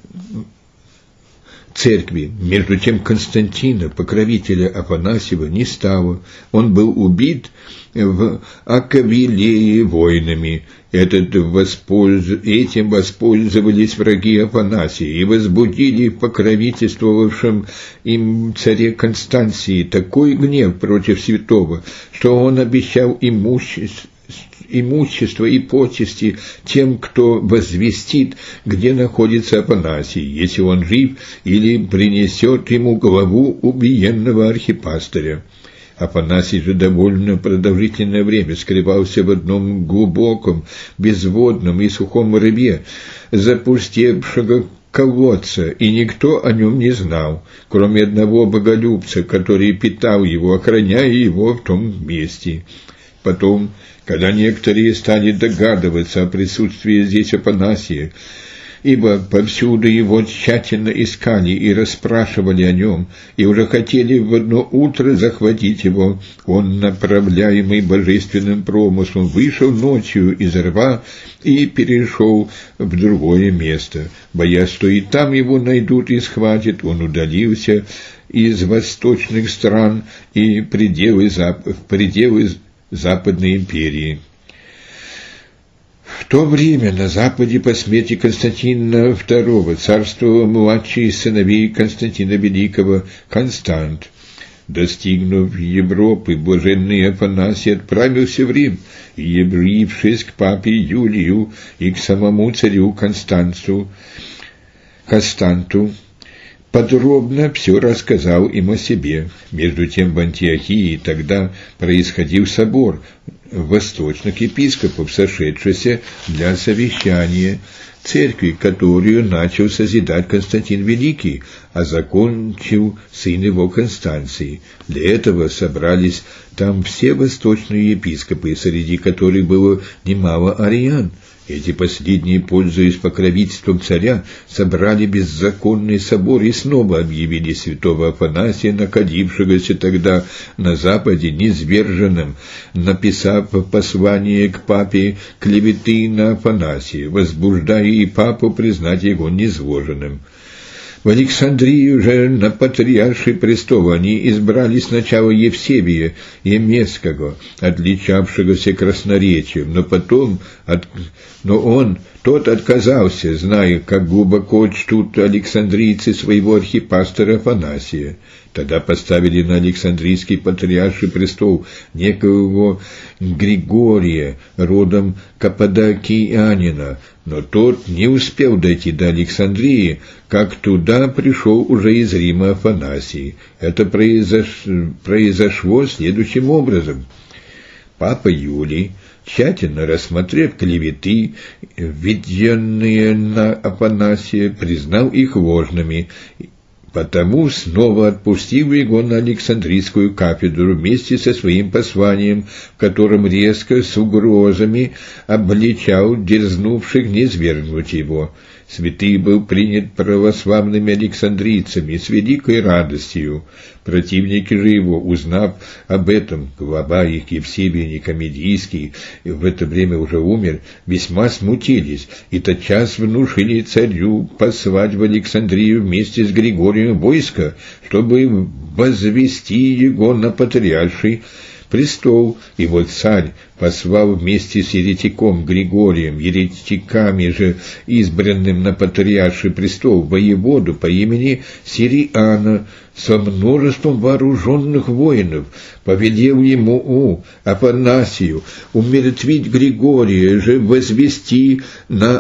церкви. Между тем Константина, покровителя Афанасьева, не стало. Он был убит в Аквилее воинами. Этим воспользовались враги Афанасия и возбудили в покровительствовавшем им царе Констанции такой гнев против святого, что он обещал имущество и почести тем, кто возвестит, где находится Афанасий, если он жив, или принесет ему главу убиенного архипастыря. Афанасий же довольно продолжительное время скрывался в одном глубоком, безводном и сухом рве запустевшего колодца, и никто о нем не знал, кроме одного боголюбца, который питал его, охраняя его в том месте. Потом, когда некоторые стали догадываться о присутствии здесь Афанасия, ибо повсюду его тщательно искали и расспрашивали о нем, и уже хотели в одно утро захватить его, он, направляемый божественным промыслом, вышел ночью из рва и перешел в другое место. Боясь, что и там его найдут и схватят, он удалился из восточных стран и в пределы Западной империи. В то время на Западе по смерти Константина II царствовал младший из сыновей Константина Великого Констант. Достигнув Европы, блаженный Афанасий отправился в Рим, и, явившись к папе Юлию и к самому царю Константу, подробно все рассказал им о себе. Между тем в Антиохии тогда происходил собор восточных епископов, сошедшийся для совещания церкви, которую начал созидать Константин Великий, а закончил сын его Констанций. Для этого собрались там все восточные епископы, среди которых было немало ариан. Эти последние, пользуясь покровительством царя, собрали беззаконный собор и снова объявили святого Афанасия, находившегося тогда на Западе, низверженным, написав послание к папе клеветы на Афанасия, возбуждая и папу признать его низвоженным. В Александрию же на патриарший престол они избрали сначала Евсевия Емесского, отличавшегося красноречием, но тот отказался, зная, как глубоко чтут александрийцы своего архипастора Афанасия. Тогда поставили на Александрийский патриарший престол некоего Григория, родом каппадокиянина, но тот не успел дойти до Александрии, как туда пришел уже из Рима Афанасий. Это произошло следующим образом. Папа Юлий, тщательно рассмотрев клеветы, введенные на Афанасия, признал их ложными, потому снова отпустил его на Александрийскую кафедру вместе со своим посланием, в котором резко, с угрозами, обличал дерзнувших низвергнуть его. Святый был принят православными александрийцами с великой радостью. Противники же его, узнав об этом, глава их Евсевий Никомедийский, в это время уже умер, весьма смутились и тотчас внушили царю послать в Александрию вместе с Григорием войско, чтобы возвести его на патриарший престол. И вот царь послал вместе с еретиком Григорием, еретиками же избранным на патриарший престол, воеводу по имени Сириана со множеством вооруженных воинов, повелел ему Афанасию умертвить Григория же, возвести на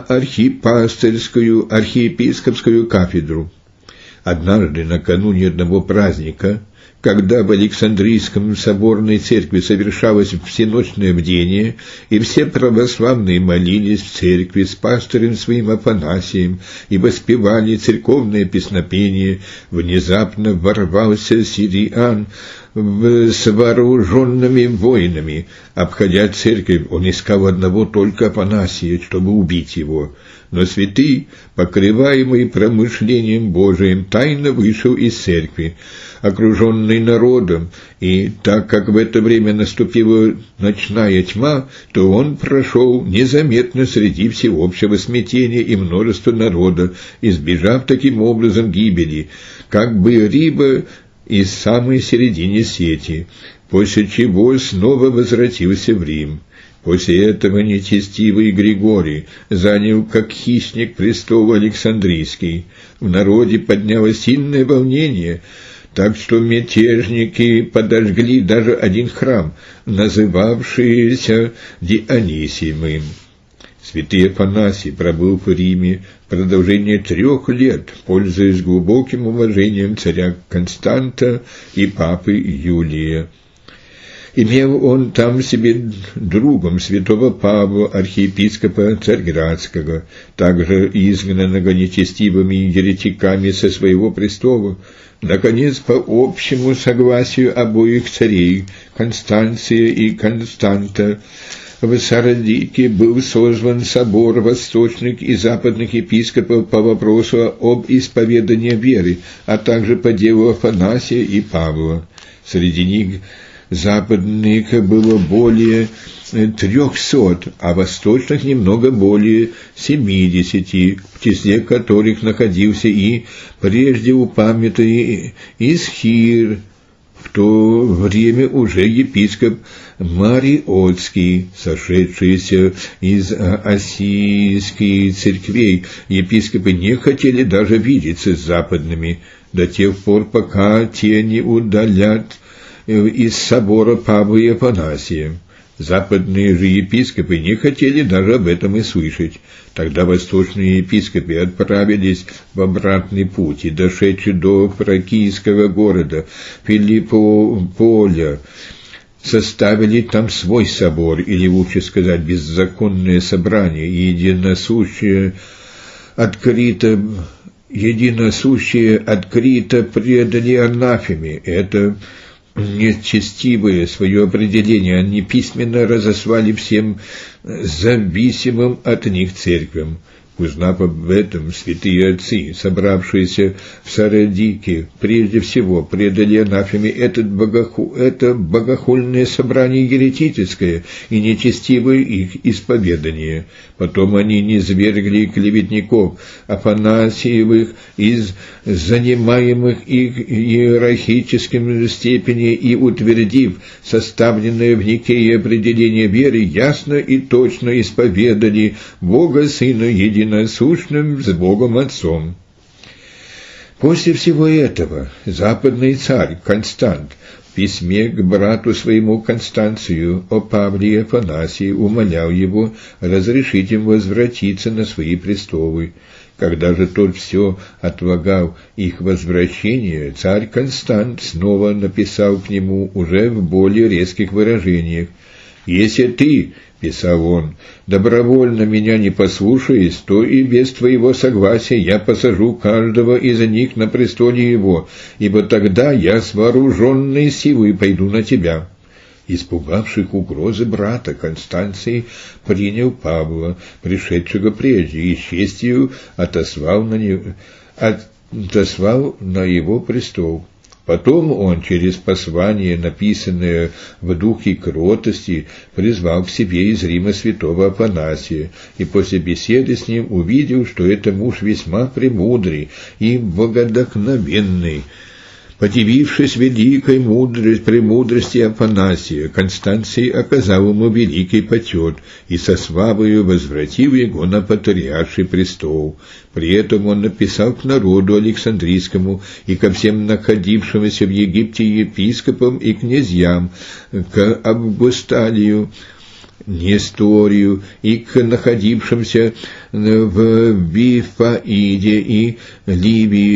архиепископскую кафедру. Однажды, накануне одного праздника, когда в Александрийском соборной церкви совершалось всеночное бдение, и все православные молились в церкви с пастырем своим Афанасием и воспевали церковное песнопение, внезапно ворвался сириан с вооруженными воинами. Обходя церковь, он искал одного только Афанасия, чтобы убить его. Но святый, покрываемый промышлением Божиим, тайно вышел из церкви, окруженный народом, и так как в это время наступила ночная тьма, то он прошел незаметно среди всеобщего смятения и множества народа, избежав таким образом гибели, как бы рыба из самой середины сети, после чего снова возвратился в Рим. После этого нечестивый Григорий занял как хищник престол Александрийский. В народе поднялось сильное волнение, так что мятежники подожгли даже один храм, называвшийся Дионисием. Святый Афанасий пробыл в Риме в продолжение 3 лет, пользуясь глубоким уважением царя Константа и папы Юлия. Имел он там себе другом святого Павла, архиепископа Царьградского, также изгнанного нечестивыми еретиками со своего престола. Наконец, по общему согласию обоих царей, Констанция и Константа, в Сардике был созван собор восточных и западных епископов по вопросу об исповедании веры, а также по делу Афанасия и Павла. Среди них западных было более 300, а восточных немного более 70, в числе которых находился и прежде упомянутый Исхир, в то время уже епископ Мариотский, сошедшийся из ассийских церквей. Епископы не хотели даже видеться с западными до тех пор, пока те не удалят из собора Павла и Афанасия. Западные же епископы не хотели даже об этом и слышать. Тогда восточные епископы отправились в обратный путь и, дошедшие до фракийского города Филиппополя, составили там свой собор, или лучше сказать, беззаконное собрание, единосущее открыто предали анафеме. Это нечестивое свое определение они письменно разослали всем зависимым от них церквям. Узнав об этом, святые отцы, собравшиеся в Сардике, прежде всего предали анафеме это богохульное собрание еретическое и нечестивое их исповедание. Потом они низвергли клеветников Афанасиевых из занимаемых их иерархическим степени и, утвердив составленное в Никее определение веры, ясно и точно исповедали Бога Сына единосущным с Богом Отцом. После всего этого западный царь Констант в письме к брату своему Констанцию о Павле и Афанасии умолял его разрешить им возвратиться на свои престолы. Когда же тот все отлагал их возвращение, царь Констант снова написал к нему уже в более резких выражениях: «Если ты, — писал он, — добровольно меня не послушаешь, то и без твоего согласия я посажу каждого из них на престоле его, ибо тогда я с вооруженной силой пойду на тебя». Испугавших угрозы брата, Констанций принял Павла, пришедшего прежде, и с честью отослал на его престол. Потом он, через послание, написанное в духе кротости, призвал к себе из Рима святого Афанасия, и после беседы с ним увидел, что это муж весьма премудрый и богодохновенный. Подивившись великой премудрости Афанасия, Констанций оказал ему великий почет и со славою возвратил его на патриарший престол. При этом он написал к народу Александрийскому и ко всем находившимся в Египте епископам и князьям, к Августалию, Несторию и к находившимся в Вифаиде и Ливии,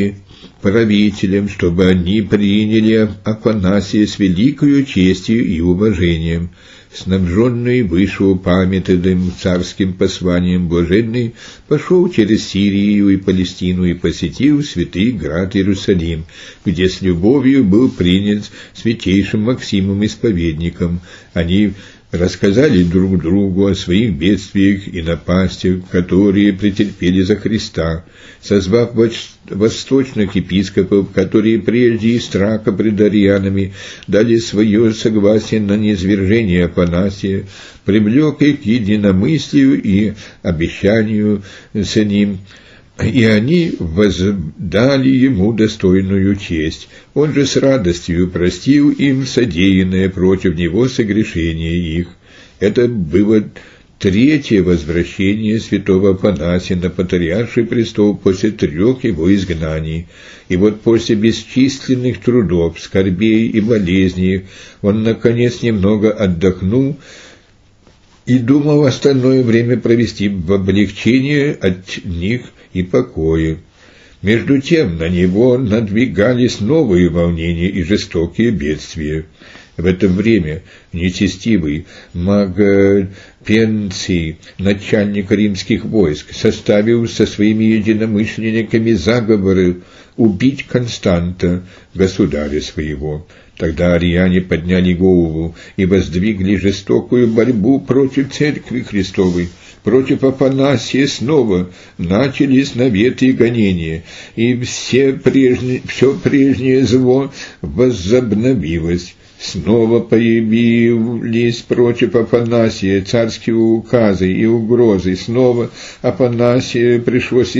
правителям, чтобы они приняли Афанасия с великою честью и уважением. Снабженный вышеупомянутым царским посланием блаженный пошел через Сирию и Палестину и посетил святый град Иерусалим, где с любовью был принят святейшим Максимом Исповедником. Они рассказали друг другу о своих бедствиях и напастях, которые претерпели за Христа, созвав восточных епископов, которые прежде из страха пред арианами дали свое согласие на низвержение Афанасия, привлек их к единомыслию и обещанию с ним, и они воздали ему достойную честь. Он же с радостью простил им содеянное против него согрешение их. Это было третье возвращение святого Афанасия на патриарший престол после 3 его изгнаний. И вот после бесчисленных трудов, скорбей и болезней он, наконец, немного отдохнул и думал остальное время провести в облегчении от них и покое. Между тем на него надвигались новые волнения и жестокие бедствия. В это время нечестивый Магопенций, начальник римских войск, составил со своими единомышленниками заговоры убить Константа, государя своего. Тогда ариане подняли голову и воздвигли жестокую борьбу против Церкви Христовой. Против Афанасия снова начались наветы и гонения, и все прежнее зло возобновилось. Снова появились против Афанасия царские указы и угрозы. Снова Афанасия пришлось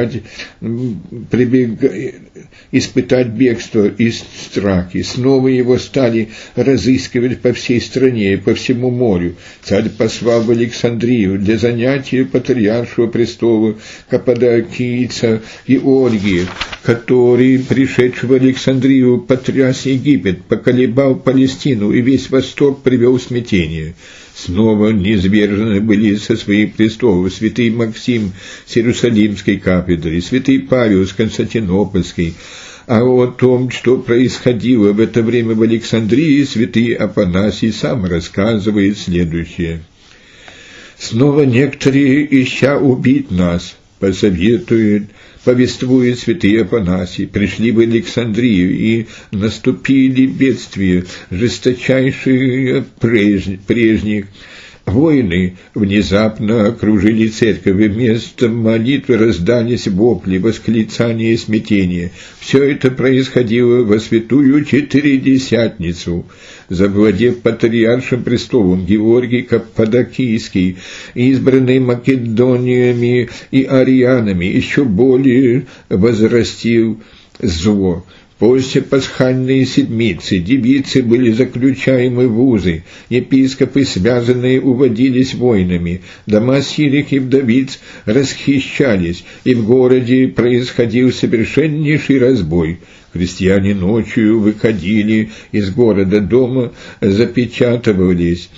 испытать бегство из страхи. Снова его стали разыскивать по всей стране и по всему морю. Царь послал в Александрию для занятия патриаршего престола каппадокийца Георгия, который, пришедший в Александрию, потряс Египет, поколебал Палестину и весь Восток привел в смятение. Снова низвержены были со своих престолов святый Максим с Иерусалимской кафедры, святый Павел с Константинопольской. А о том, что происходило в это время в Александрии, святый Афанасий сам рассказывает следующее. «Снова некоторые, ища убить нас, повествует святый Афанасий, пришли в Александрию, и наступили бедствия, жесточайшие прежних. Воины внезапно окружили церковь, и вместо молитвы раздались вопли, восклицания и смятения. Все это происходило во святую Четыредесятницу. Завладев патриаршим престолом, Георгий Каппадокийский, избранный Македониями и арианами, еще более возрастил зло. После пасхальной седмицы девицы были заключаемы в узы, епископы, связанные, уводились воинами, дома сирих и вдовиц расхищались, и в городе происходил совершеннейший разбой. Христиане ночью выходили из города, дома запечатывались,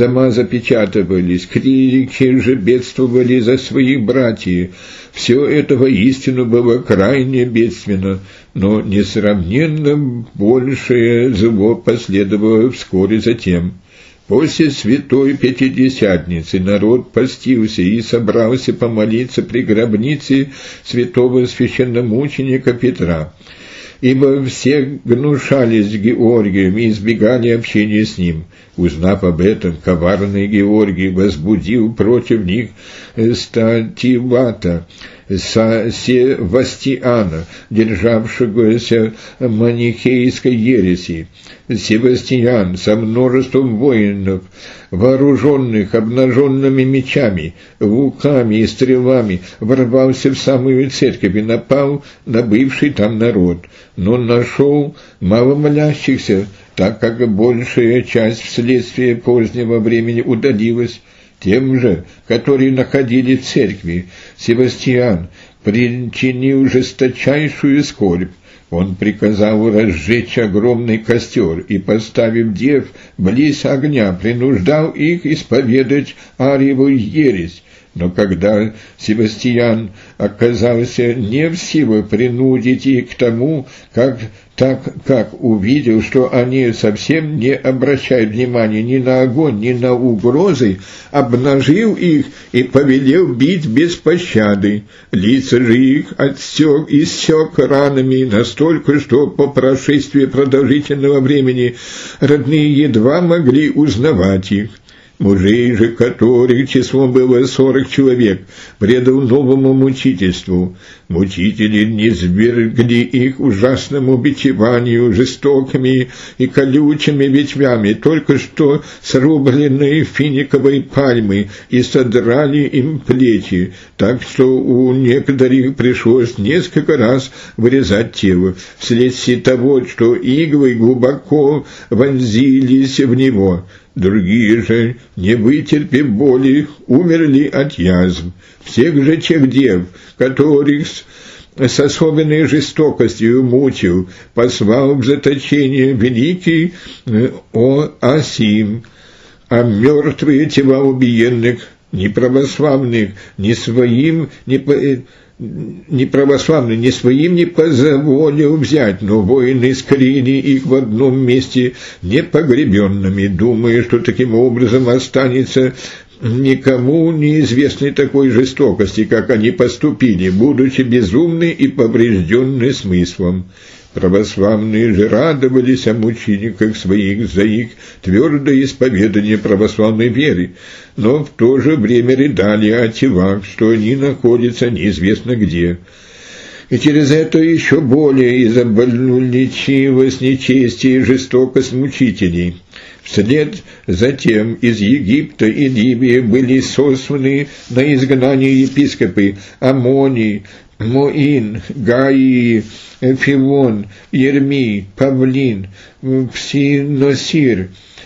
клирики же бедствовали за своих братьев. Все это воистину было крайне бедственно, но несравненно большее зло последовало вскоре затем. После святой Пятидесятницы народ постился и собрался помолиться при гробнице святого священномученика Петра, ибо все гнушались Георгием и избегали общения с ним. Узнав об этом, коварный Георгий возбудил против них Стативата, Севастиана, державшегося манихейской ереси. Севастиан со множеством воинов, вооруженных обнаженными мечами, луками и стрелами, ворвался в самую церковь и напал на бывший там народ, но нашел мало молящихся, так как большая часть вследствие позднего времени удалилась. Тем же, которые находили в церкви, Севастиан причинил жесточайшую скорбь. Он приказал разжечь огромный костер и, поставив дев близ огня, принуждал их исповедать Ариеву ересь. Но когда Севастьян оказался не в силах принудить их к тому, так как увидел, что они совсем не обращают внимания ни на огонь, ни на угрозы, обнажил их и повелел бить без пощады. Лица же их иссек ранами настолько, что по прошествии продолжительного времени родные едва могли узнавать их. Мужей же, которых числом было 40 человек, предал новому мучительству. Мучители низвергли их ужасному бичеванию жестокими и колючими ветвями, только что срубленные финиковой пальмы, и содрали им плечи, так что у некоторых пришлось несколько раз вырезать тело, вследствие того, что иглы глубоко вонзились в него. Другие же, не вытерпев боли, умерли от язв. Всех же тех дев, которых с особенной жестокостью мучил, послал в заточение великий Оасим, а мертвые тела убиенных, ни православных, ни своим не позволил взять, но воины скрыли их в одном месте непогребенными, думая, что таким образом останется никому неизвестной такой жестокости, как они поступили, будучи безумны и поврежденны смыслом. Православные же радовались о мучениках своих за их твердое исповедание православной веры, но в то же время рыдали о телах, что они находятся неизвестно где. И через это еще более изобличилось нечестие и жестокость мучителей. Вслед затем из Египта и Ливии были сосланы на изгнание епископы Амоний, Моин, Гаи, Филон, Ерми, Павлин, Псиносир,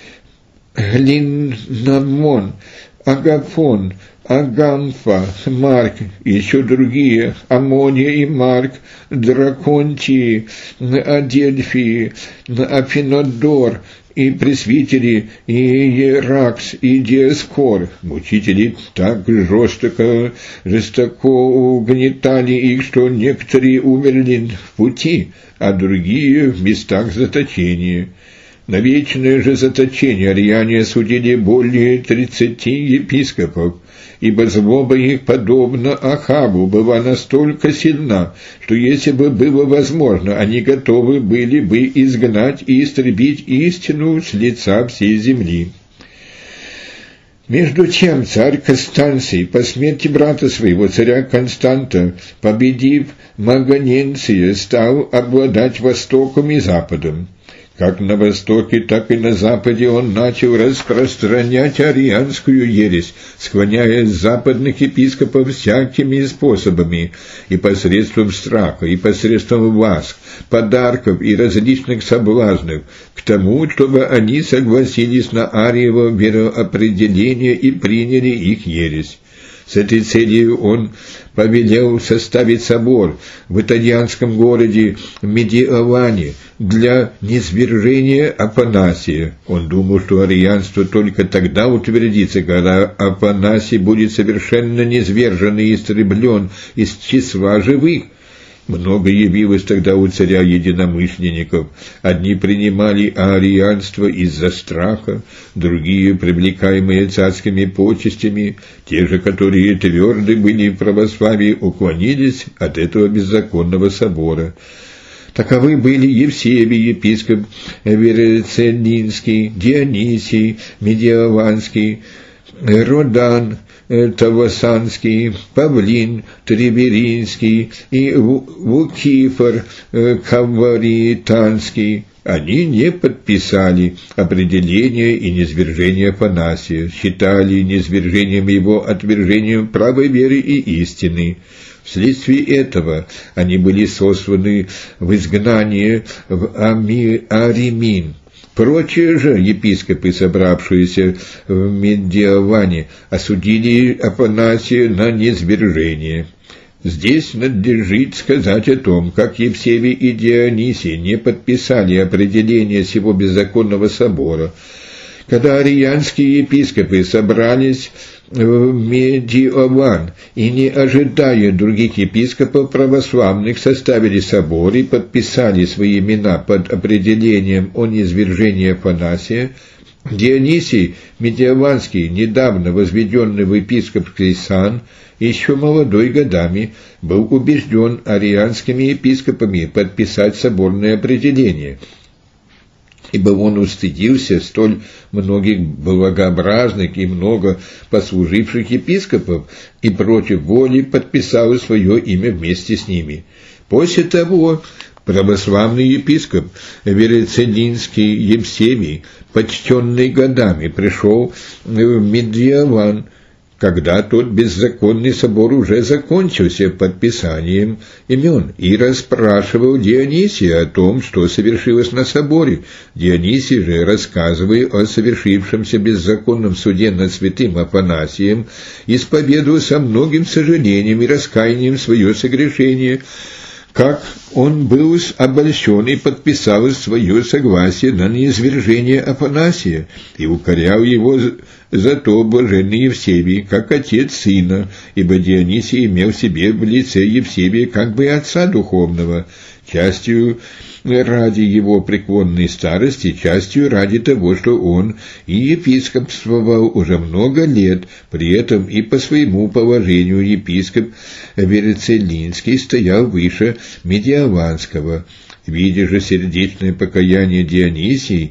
Глиннамон, Агафон, Агамфа, Марк, еще другие, Амония и Марк, Драконтии, Адельфии, Афинодор, и пресвитери, и Иеракс, и Диаскор. Мучители так жестоко угнетали их, что некоторые умерли в пути, а другие в местах заточения. На вечное же заточение ариане осудили более 30 епископов, ибо злоба их, подобно Ахабу, была настолько сильна, что если бы было возможно, они готовы были бы изгнать и истребить истину с лица всей земли. Между тем царь Констанций по смерти брата своего, царя Константа, победив Маганенция, стал обладать Востоком и Западом. Как на Востоке, так и на Западе он начал распространять арианскую ересь, склоняя западных епископов всякими способами, и посредством страха, и посредством ласк, подарков и различных соблазнов, к тому, чтобы они согласились на ариево вероопределение и приняли их ересь. С этой целью он повелел составить собор в итальянском городе Медиолане для низвержения Афанасия. Он думал, что арианство только тогда утвердится, когда Афанасий будет совершенно низвержен и истреблен из числа живых. Много явилось тогда у царя единомышленников. Одни принимали арианство из-за страха, другие, привлекаемые царскими почестями, те же, которые тверды были в православии, уклонились от этого беззаконного собора. Таковы были Евсевий, епископ Верцелинский, Дионисий, Медиоланский, Родан, Тавасанский, Павлин, Триберинский и Лукифор Каваританский. Они не подписали определение и низвержение Афанасия, считали низвержением его отвержением правой веры и истины. Вследствие этого они были сосланы в изгнание в Аримин. Прочие же епископы, собравшиеся в Медиолане, осудили Афанасия на низвержение. Здесь надлежит сказать о том, как Евсевий и Дионисий не подписали определение сего беззаконного собора, когда арианские епископы собрались в Медиован и, не ожидая других епископов православных, составили собор и подписали свои имена под определением о низвержении Афанасия, Дионисий Медиованский, недавно возведенный в епископский сан, еще молодой годами, был убежден арианскими епископами подписать соборное определение, ибо он устыдился столь многих благообразных и много послуживших епископов и против воли подписал свое имя вместе с ними. После того православный епископ Верицелинский Евсевий, почтенный годами, пришел в Медиован, когда тот беззаконный собор уже закончился подписанием имен, и расспрашивал Дионисия о том, что совершилось на соборе. Дионисий же, рассказывая о совершившемся беззаконном суде над святым Афанасием, исповедовал со многим сожалением и раскаянием свое согрешение, как он был обольщен и подписал свое согласие на низвержение Афанасия, и укорял его за то блаженный Евсевий, как отец сына, ибо Дионисий имел в себе в лице Евсевия как бы отца духовного, частью ради его преклонной старости, частью ради того, что он и епископствовал уже много лет, при этом и по своему положению епископ Верицелинский стоял выше Медиованского. Видя же сердечное покаяние Дионисия,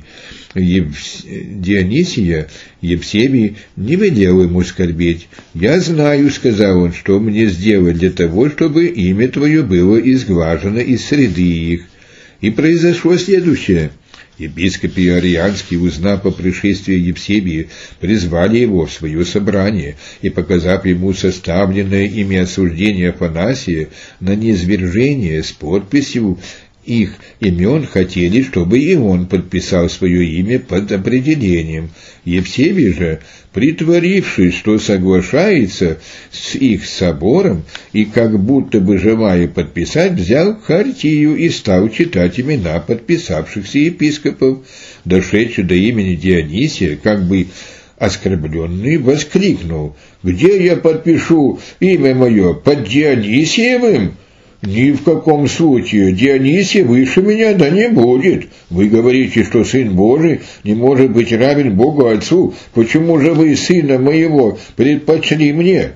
Евсевий не велел ему скорбеть. «Я знаю, — сказал он, — что мне сделать для того, чтобы имя твое было изглажено из среды их». И произошло следующее. Епископы арианские, узнав о пришествии Евсевия, призвали его в свое собрание и, показав ему составленное ими осуждение Афанасия на низвержение с подписью их имен, хотели, чтобы и он подписал свое имя под определением. Евсевий же, притворившись, что соглашается с их собором и как будто бы желая подписать, взял хартию и стал читать имена подписавшихся епископов. Дошедший до имени Дионисия, как бы оскорбленный, воскликнул: «Где я подпишу имя мое? Под Дионисиевым? Ни в каком случае. Дионисий выше меня да не будет. Вы говорите, что Сын Божий не может быть равен Богу Отцу. Почему же вы Сына Моего предпочли мне?»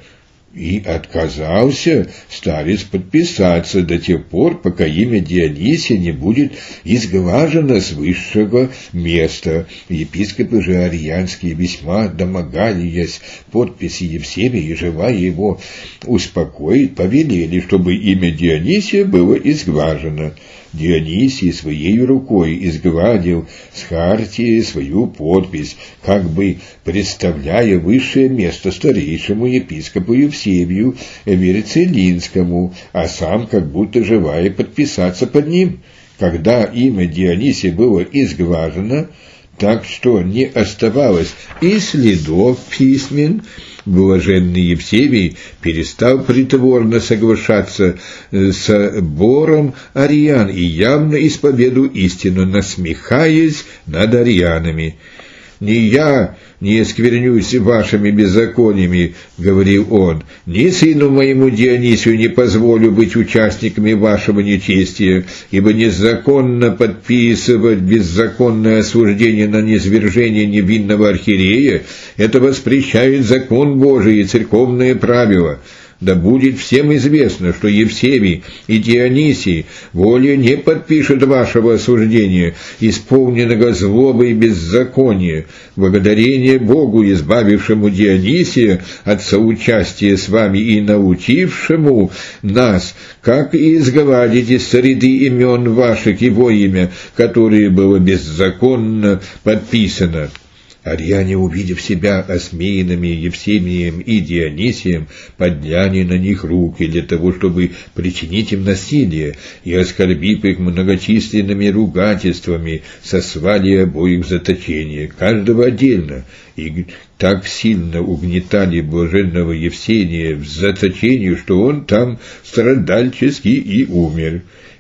И отказался старец подписаться до тех пор, пока имя Дионисия не будет изглажено с высшего места. Епископы же арианские, весьма домогались подписи Евсевия и, желая его успокоить, повелели, чтобы имя Дионисия было изглажено. Дионисий своей рукой изгладил с хартии свою подпись, как бы представляя высшее место старейшему епископу Евсевию Верицелинскому, а сам как будто желая подписаться под ним. Когда имя Дионисия было изглажено, так что не оставалось и следов письмен, блаженный Евсевий перестал притворно соглашаться с собором ариан и явно исповедуя истину, насмехаясь над арианами. «Ни я не осквернюсь вашими беззакониями, — говорил он, — ни сыну моему Дионисию не позволю быть участниками вашего нечестия, ибо незаконно подписывать беззаконное осуждение на низвержение невинного архиерея — это воспрещает закон Божий и церковное правило. Да будет всем известно, что Евсевий и Дионисий более не подпишут вашего осуждения, исполненного злобы и беззакония. Благодарение Богу, избавившему Дионисия от соучастия с вами и научившему нас, как и изгладить из среды имен ваших его имя, которое было беззаконно подписано». Ариане, увидев себя осмеянными Евсевием и Дионисием, подняли на них руки для того, чтобы причинить им насилие, и, оскорбив их многочисленными ругательствами, сослали обоих в заточение, каждого отдельно, и так сильно угнетали блаженного Евсения в заточении, что он там страдальчески и умер.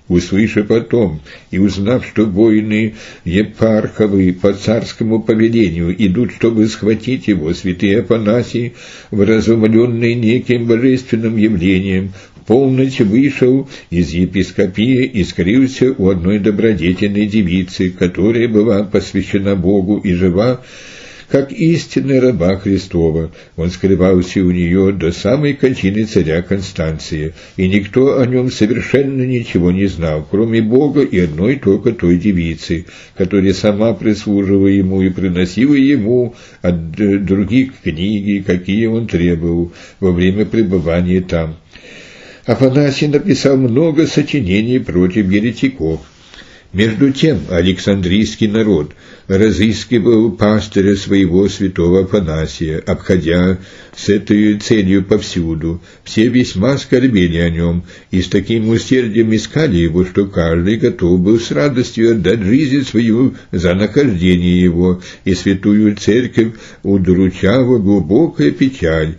Услышав о том и узнав, что воины епарховы по царскому повелению идут, чтобы схватить его, святый Афанасий, вразумленный неким божественным явлением, в полночь вышел из епископии и скрылся у одной добродетельной девицы, которая была посвящена Богу и жива, как истинный раба Христова. Он скрывался у нее до самой кончины царя Констанция, и никто о нем совершенно ничего не знал, кроме Бога и одной только той девицы, которая сама прислуживала ему и приносила ему от других книги, какие он требовал во время пребывания там. Афанасий написал много сочинений против еретиков. Между тем Александрийский народ разыскивал пастыря своего святого Афанасия, обходя с этой целью повсюду. Все весьма скорбели о нем и с таким усердием искали его, что каждый готов был с радостью отдать жизнь свою за нахождение его, и святую церковь удручала глубокая печаль.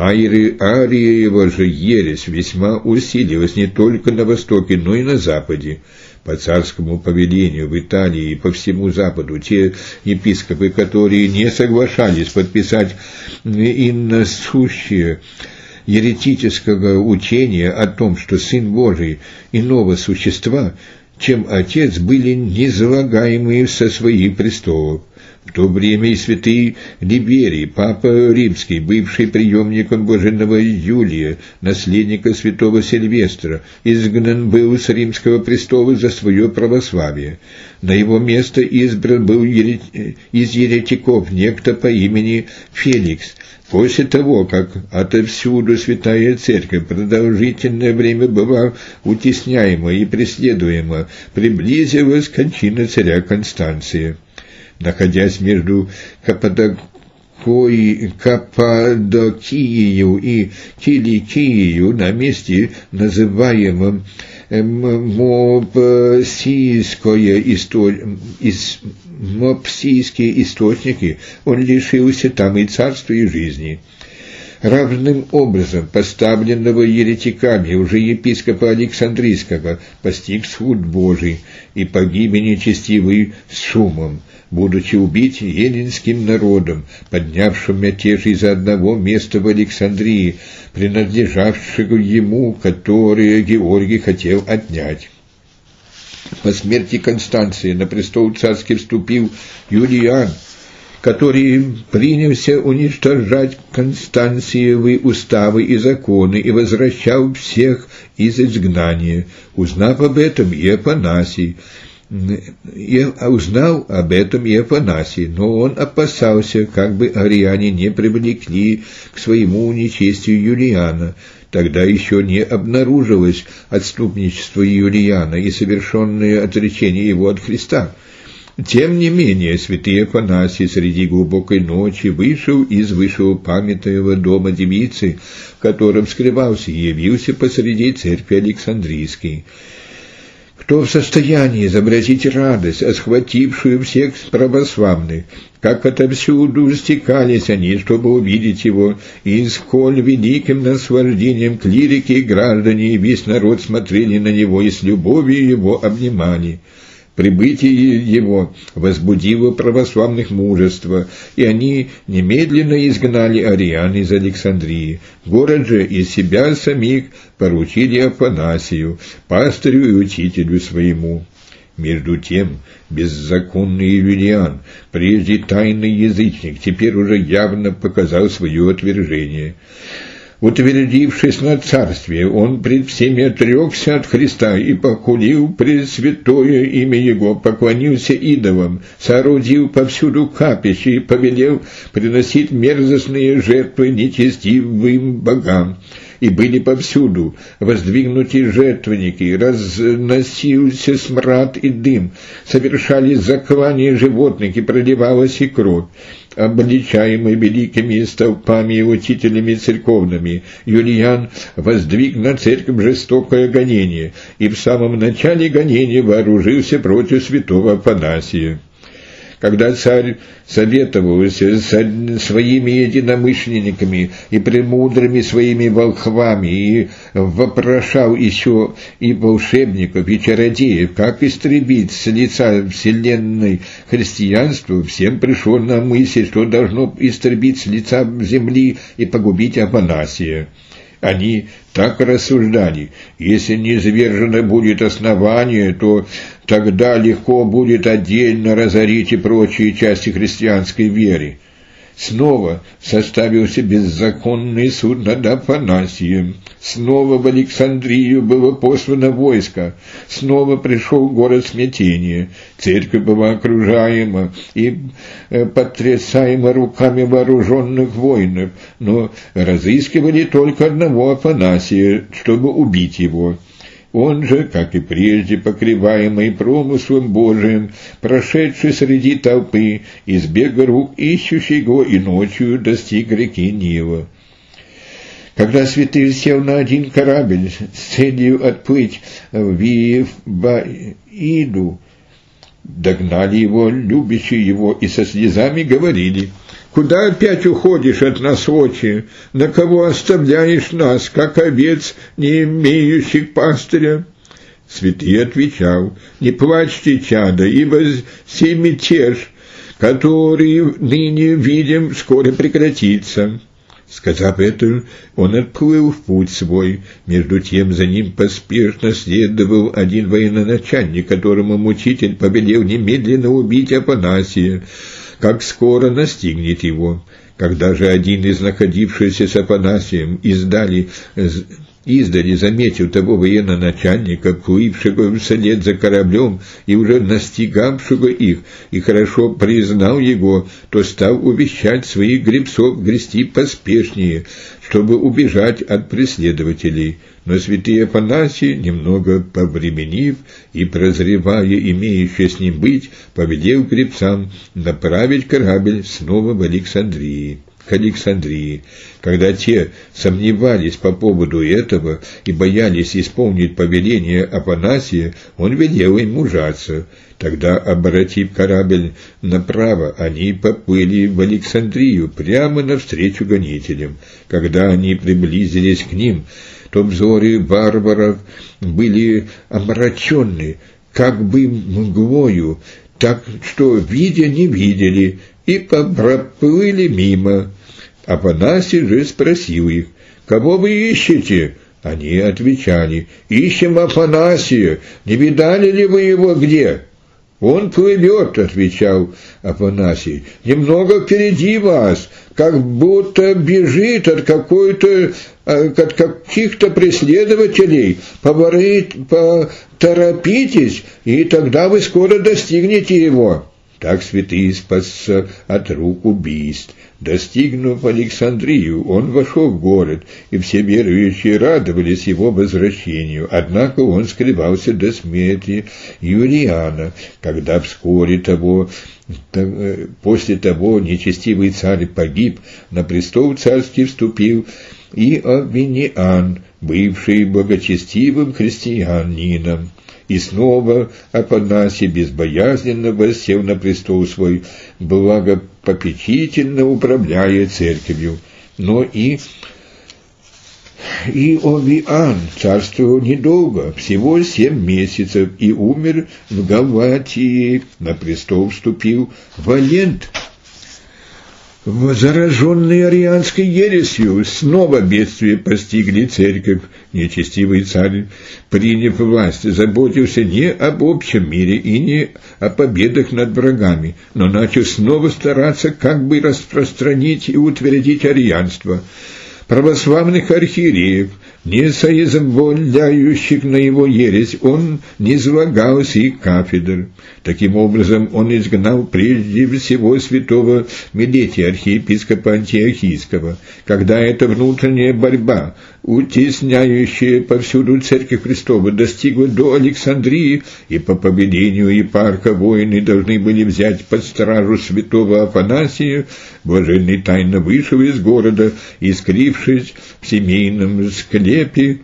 Ариева же ересь весьма усилилась не только на Востоке, но и на Западе. По царскому повелению в Италии и по всему Западу те епископы, которые не соглашались подписать иносущее еретического учения о том, что Сын Божий иного существа, чем Отец, были низлагаемые со своих престолов. В то время и святый Либерий, папа римский, бывший преемником блаженного Юлия, наследника святого Сильвестра, изгнан был с римского престола за свое православие. На его место избран был из еретиков некто по имени Феликс. После того, как отовсюду святая церковь продолжительное время была утесняема и преследуема, приблизилась кончина царя Констанция. Находясь между Каппадокией и Киликией на месте, называемом Мопсийские источники, он лишился там и царства, и жизни. Равным образом поставленного еретиками уже епископа Александрийского постиг суд Божий и погиб нечестивый с шумом, будучи убит эллинским народом, поднявшим мятеж из-за одного места в Александрии, принадлежавшего ему, которое Георгий хотел отнять. По смерти Констанции на престол царский вступил Юлиан, который принялся уничтожать Констанциевы уставы и законы и возвращал всех из изгнания. Узнал об этом и Афанасий, но он опасался, как бы ариане не привлекли к своему нечестию Юлиана. Тогда еще не обнаружилось отступничество Юлиана и совершенное отречение его от Христа. Тем не менее, святый Афанасий среди глубокой ночи вышел из вышеупомянутого дома девицы, в котором скрывался, и явился посреди церкви Александрийской. Кто в состоянии изобразить радость, охватившую всех православных, как отовсюду стекались они, чтобы увидеть его, и сколь великим наслаждением клирики и граждане и весь народ смотрели на него и с любовью его обнимали. Прибытие его возбудило православных мужество, и они немедленно изгнали ариан из Александрии. Город же из себя самих поручили Афанасию, пастырю и учителю своему. Между тем, беззаконный Юлиан, прежде тайный язычник, теперь уже явно показал свое отвержение. Утвердившись на царстве, он пред всеми отрекся от Христа и похулил пресвятое имя Его, поклонился идолам, соорудил повсюду капища и повелел приносить мерзостные жертвы нечестивым богам. И были повсюду воздвигнуты жертвенники, разносился смрад и дым, совершались заклания животных и проливалась и кровь. Обличаемый великими столпами и учителями церковными, Юлиан воздвиг на церковь жестокое гонение, и в самом начале гонения вооружился против святого Афанасия. когда царь советовался с своими единомышленниками и премудрыми своими волхвами, и вопрошал еще и волшебников, и чародеев, как истребить с лица вселенной христианство, всем пришло на мысль, что должно истребить с лица земли и погубить Афанасия. Они так рассуждали: если низвержено будет основание, то тогда легко будет отдельно разорить и прочие части христианской веры. Снова составился беззаконный суд над Афанасием. Снова в Александрию было послано войско. Снова пришел город смятения. Церковь была окружаема и потрясаема руками вооруженных воинов, но разыскивали только одного Афанасия, чтобы убить его. Он же, как и прежде, покрываемый промыслом Божиим, прошедший среди толпы, избег рук ищущий его и ночью достиг реки Нила. Когда святый сел на один корабль с целью отплыть в Вифбаиду, догнали его любящие его и со слезами говорили: «Куда опять уходишь от нас, отче? На кого оставляешь нас, как овец, не имеющих пастыря?» Святый отвечал: «Не плачьте, чадо, ибо сей мятеж, который ныне видим, вскоре прекратится». Сказав это, он отплыл в путь свой. Между тем за ним поспешно следовал один военачальник, которому мучитель повелел немедленно убить Афанасия, как скоро настигнет его. Когда же один из находившихся с Афанасием издали заметил того военачальника, плывшего вслед за кораблем и уже настигавшего их, и хорошо признал его, то стал увещать своих гребцов грести поспешнее, чтобы убежать от преследователей. Но святый Афанасий, немного повременив и прозревая имеющее с ним быть, повелел гребцам направить корабль снова к Александрии. Когда те сомневались по поводу этого и боялись исполнить повеление Афанасия, он велел им мужаться. Тогда, обратив корабль направо, они поплыли в Александрию, прямо навстречу гонителям. Когда они приблизились к ним, то взоры варваров были омрачены, как бы мглою, так что, видя, не видели, и проплыли мимо. Афанасий же спросил их: «Кого вы ищете?» Они отвечали: «Ищем Афанасия. Не видали ли вы его где?» «Он плывет», — отвечал Афанасий, — «немного впереди вас, как будто бежит от каких-то преследователей. Поторопитесь, и тогда вы скоро достигнете его». Так святый спасся от рук убийств. Достигнув Александрию, он вошел в город, и все верующие радовались его возвращению. Однако он скрывался до смерти Юлиана, когда после того нечестивый царь погиб, на престол царский вступил Иовиниан, бывший благочестивым христианином. И снова Афанасий безбоязненно воссел на престол свой, благопопечительно управляя церковью. Но и Иовиан царствовал недолго, всего 7 месяцев, и умер в Галатии. На престол вступил Валент, зараженный арианской ересью. Снова бедствия постигли церковь. Нечестивый царь, приняв власть, заботился не об общем мире и не о победах над врагами, но начал снова стараться как бы распространить и утвердить арианство. Православных архиереев, не соизволяющих на его ересь, он низвергал с их кафедр. Таким образом, он изгнал прежде всего святого Милетия, архиепископа Антиохийского. Когда эта внутренняя борьба, утесняющая повсюду Церковь Христову, достигла до Александрии, и по повелению епарха воины должны были взять под стражу святого Афанасия, блаженный тайно вышел из города и, скрившись в семейном склепе,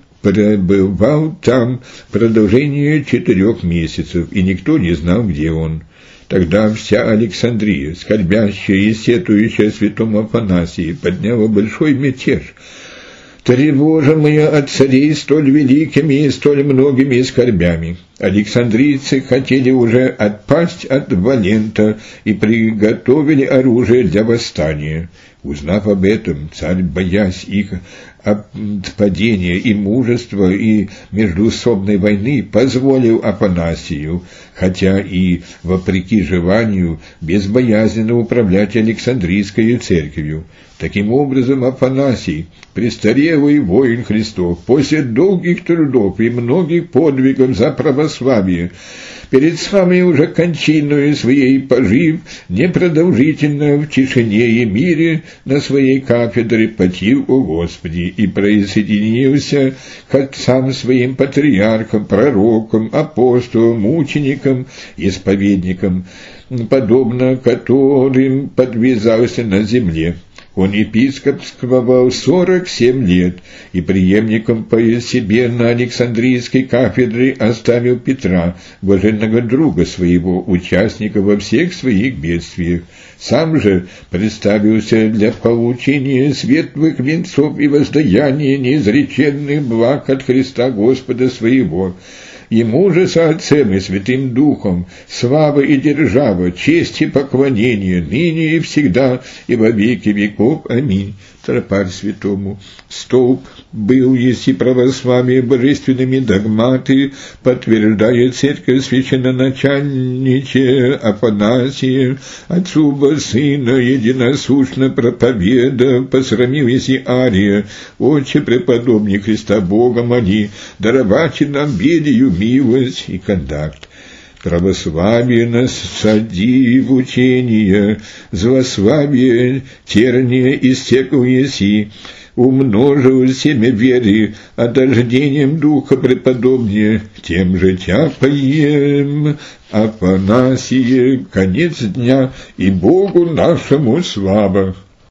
пребывал там в продолжение 4 месяцев, и никто не знал, где он. Тогда вся Александрия, скорбящая и сетующая о святом Афанасии, подняла большой мятеж, тревожимые от царей столь великими и столь многими скорбями. Александрийцы хотели уже отпасть от Валента и приготовили оружие для восстания. Узнав об этом, царь, боясь их падения и мужества и междуусобной войны, позволил Афанасию, хотя и вопреки желанию, безбоязненно управлять Александрийской церковью. Таким образом, Афанасий, престарелый воин Христов, после долгих трудов и многих подвигов за православие, перед самой уже кончиною своей пожив непродолжительно в тишине и мире на своей кафедре потил о Господи и присоединился к отцам своим патриархам, пророкам, апостолам, мученикам, исповедникам, подобно которым подвязался на земле. Он епископствовал 47 лет, и преемником по себе на Александрийской кафедре оставил Петра, блаженного друга своего, участника во всех своих бедствиях. Сам же представился для получения светлых венцов и воздаяния неизреченных благ от Христа Господа своего. Ему же со Отцем и Святым Духом слава и держава, честь и поклонение, ныне и всегда, и во веки веков. Аминь. Тропарь святому. Столб был, если православие божественными догматы, подтверждая церковь священноначальниче Афанасия, отцу сына, единосущно проповеда, посрамил если Ария, отче преподобный Христа Бога моли, даровайте нам белию милость и контакт. Православие насади в учение, злославие терния истекл еси, умножил семя веры, а дождением духа преподобнее, тем же тяпаем, Афанасие, конец дня, и Богу нашему слава.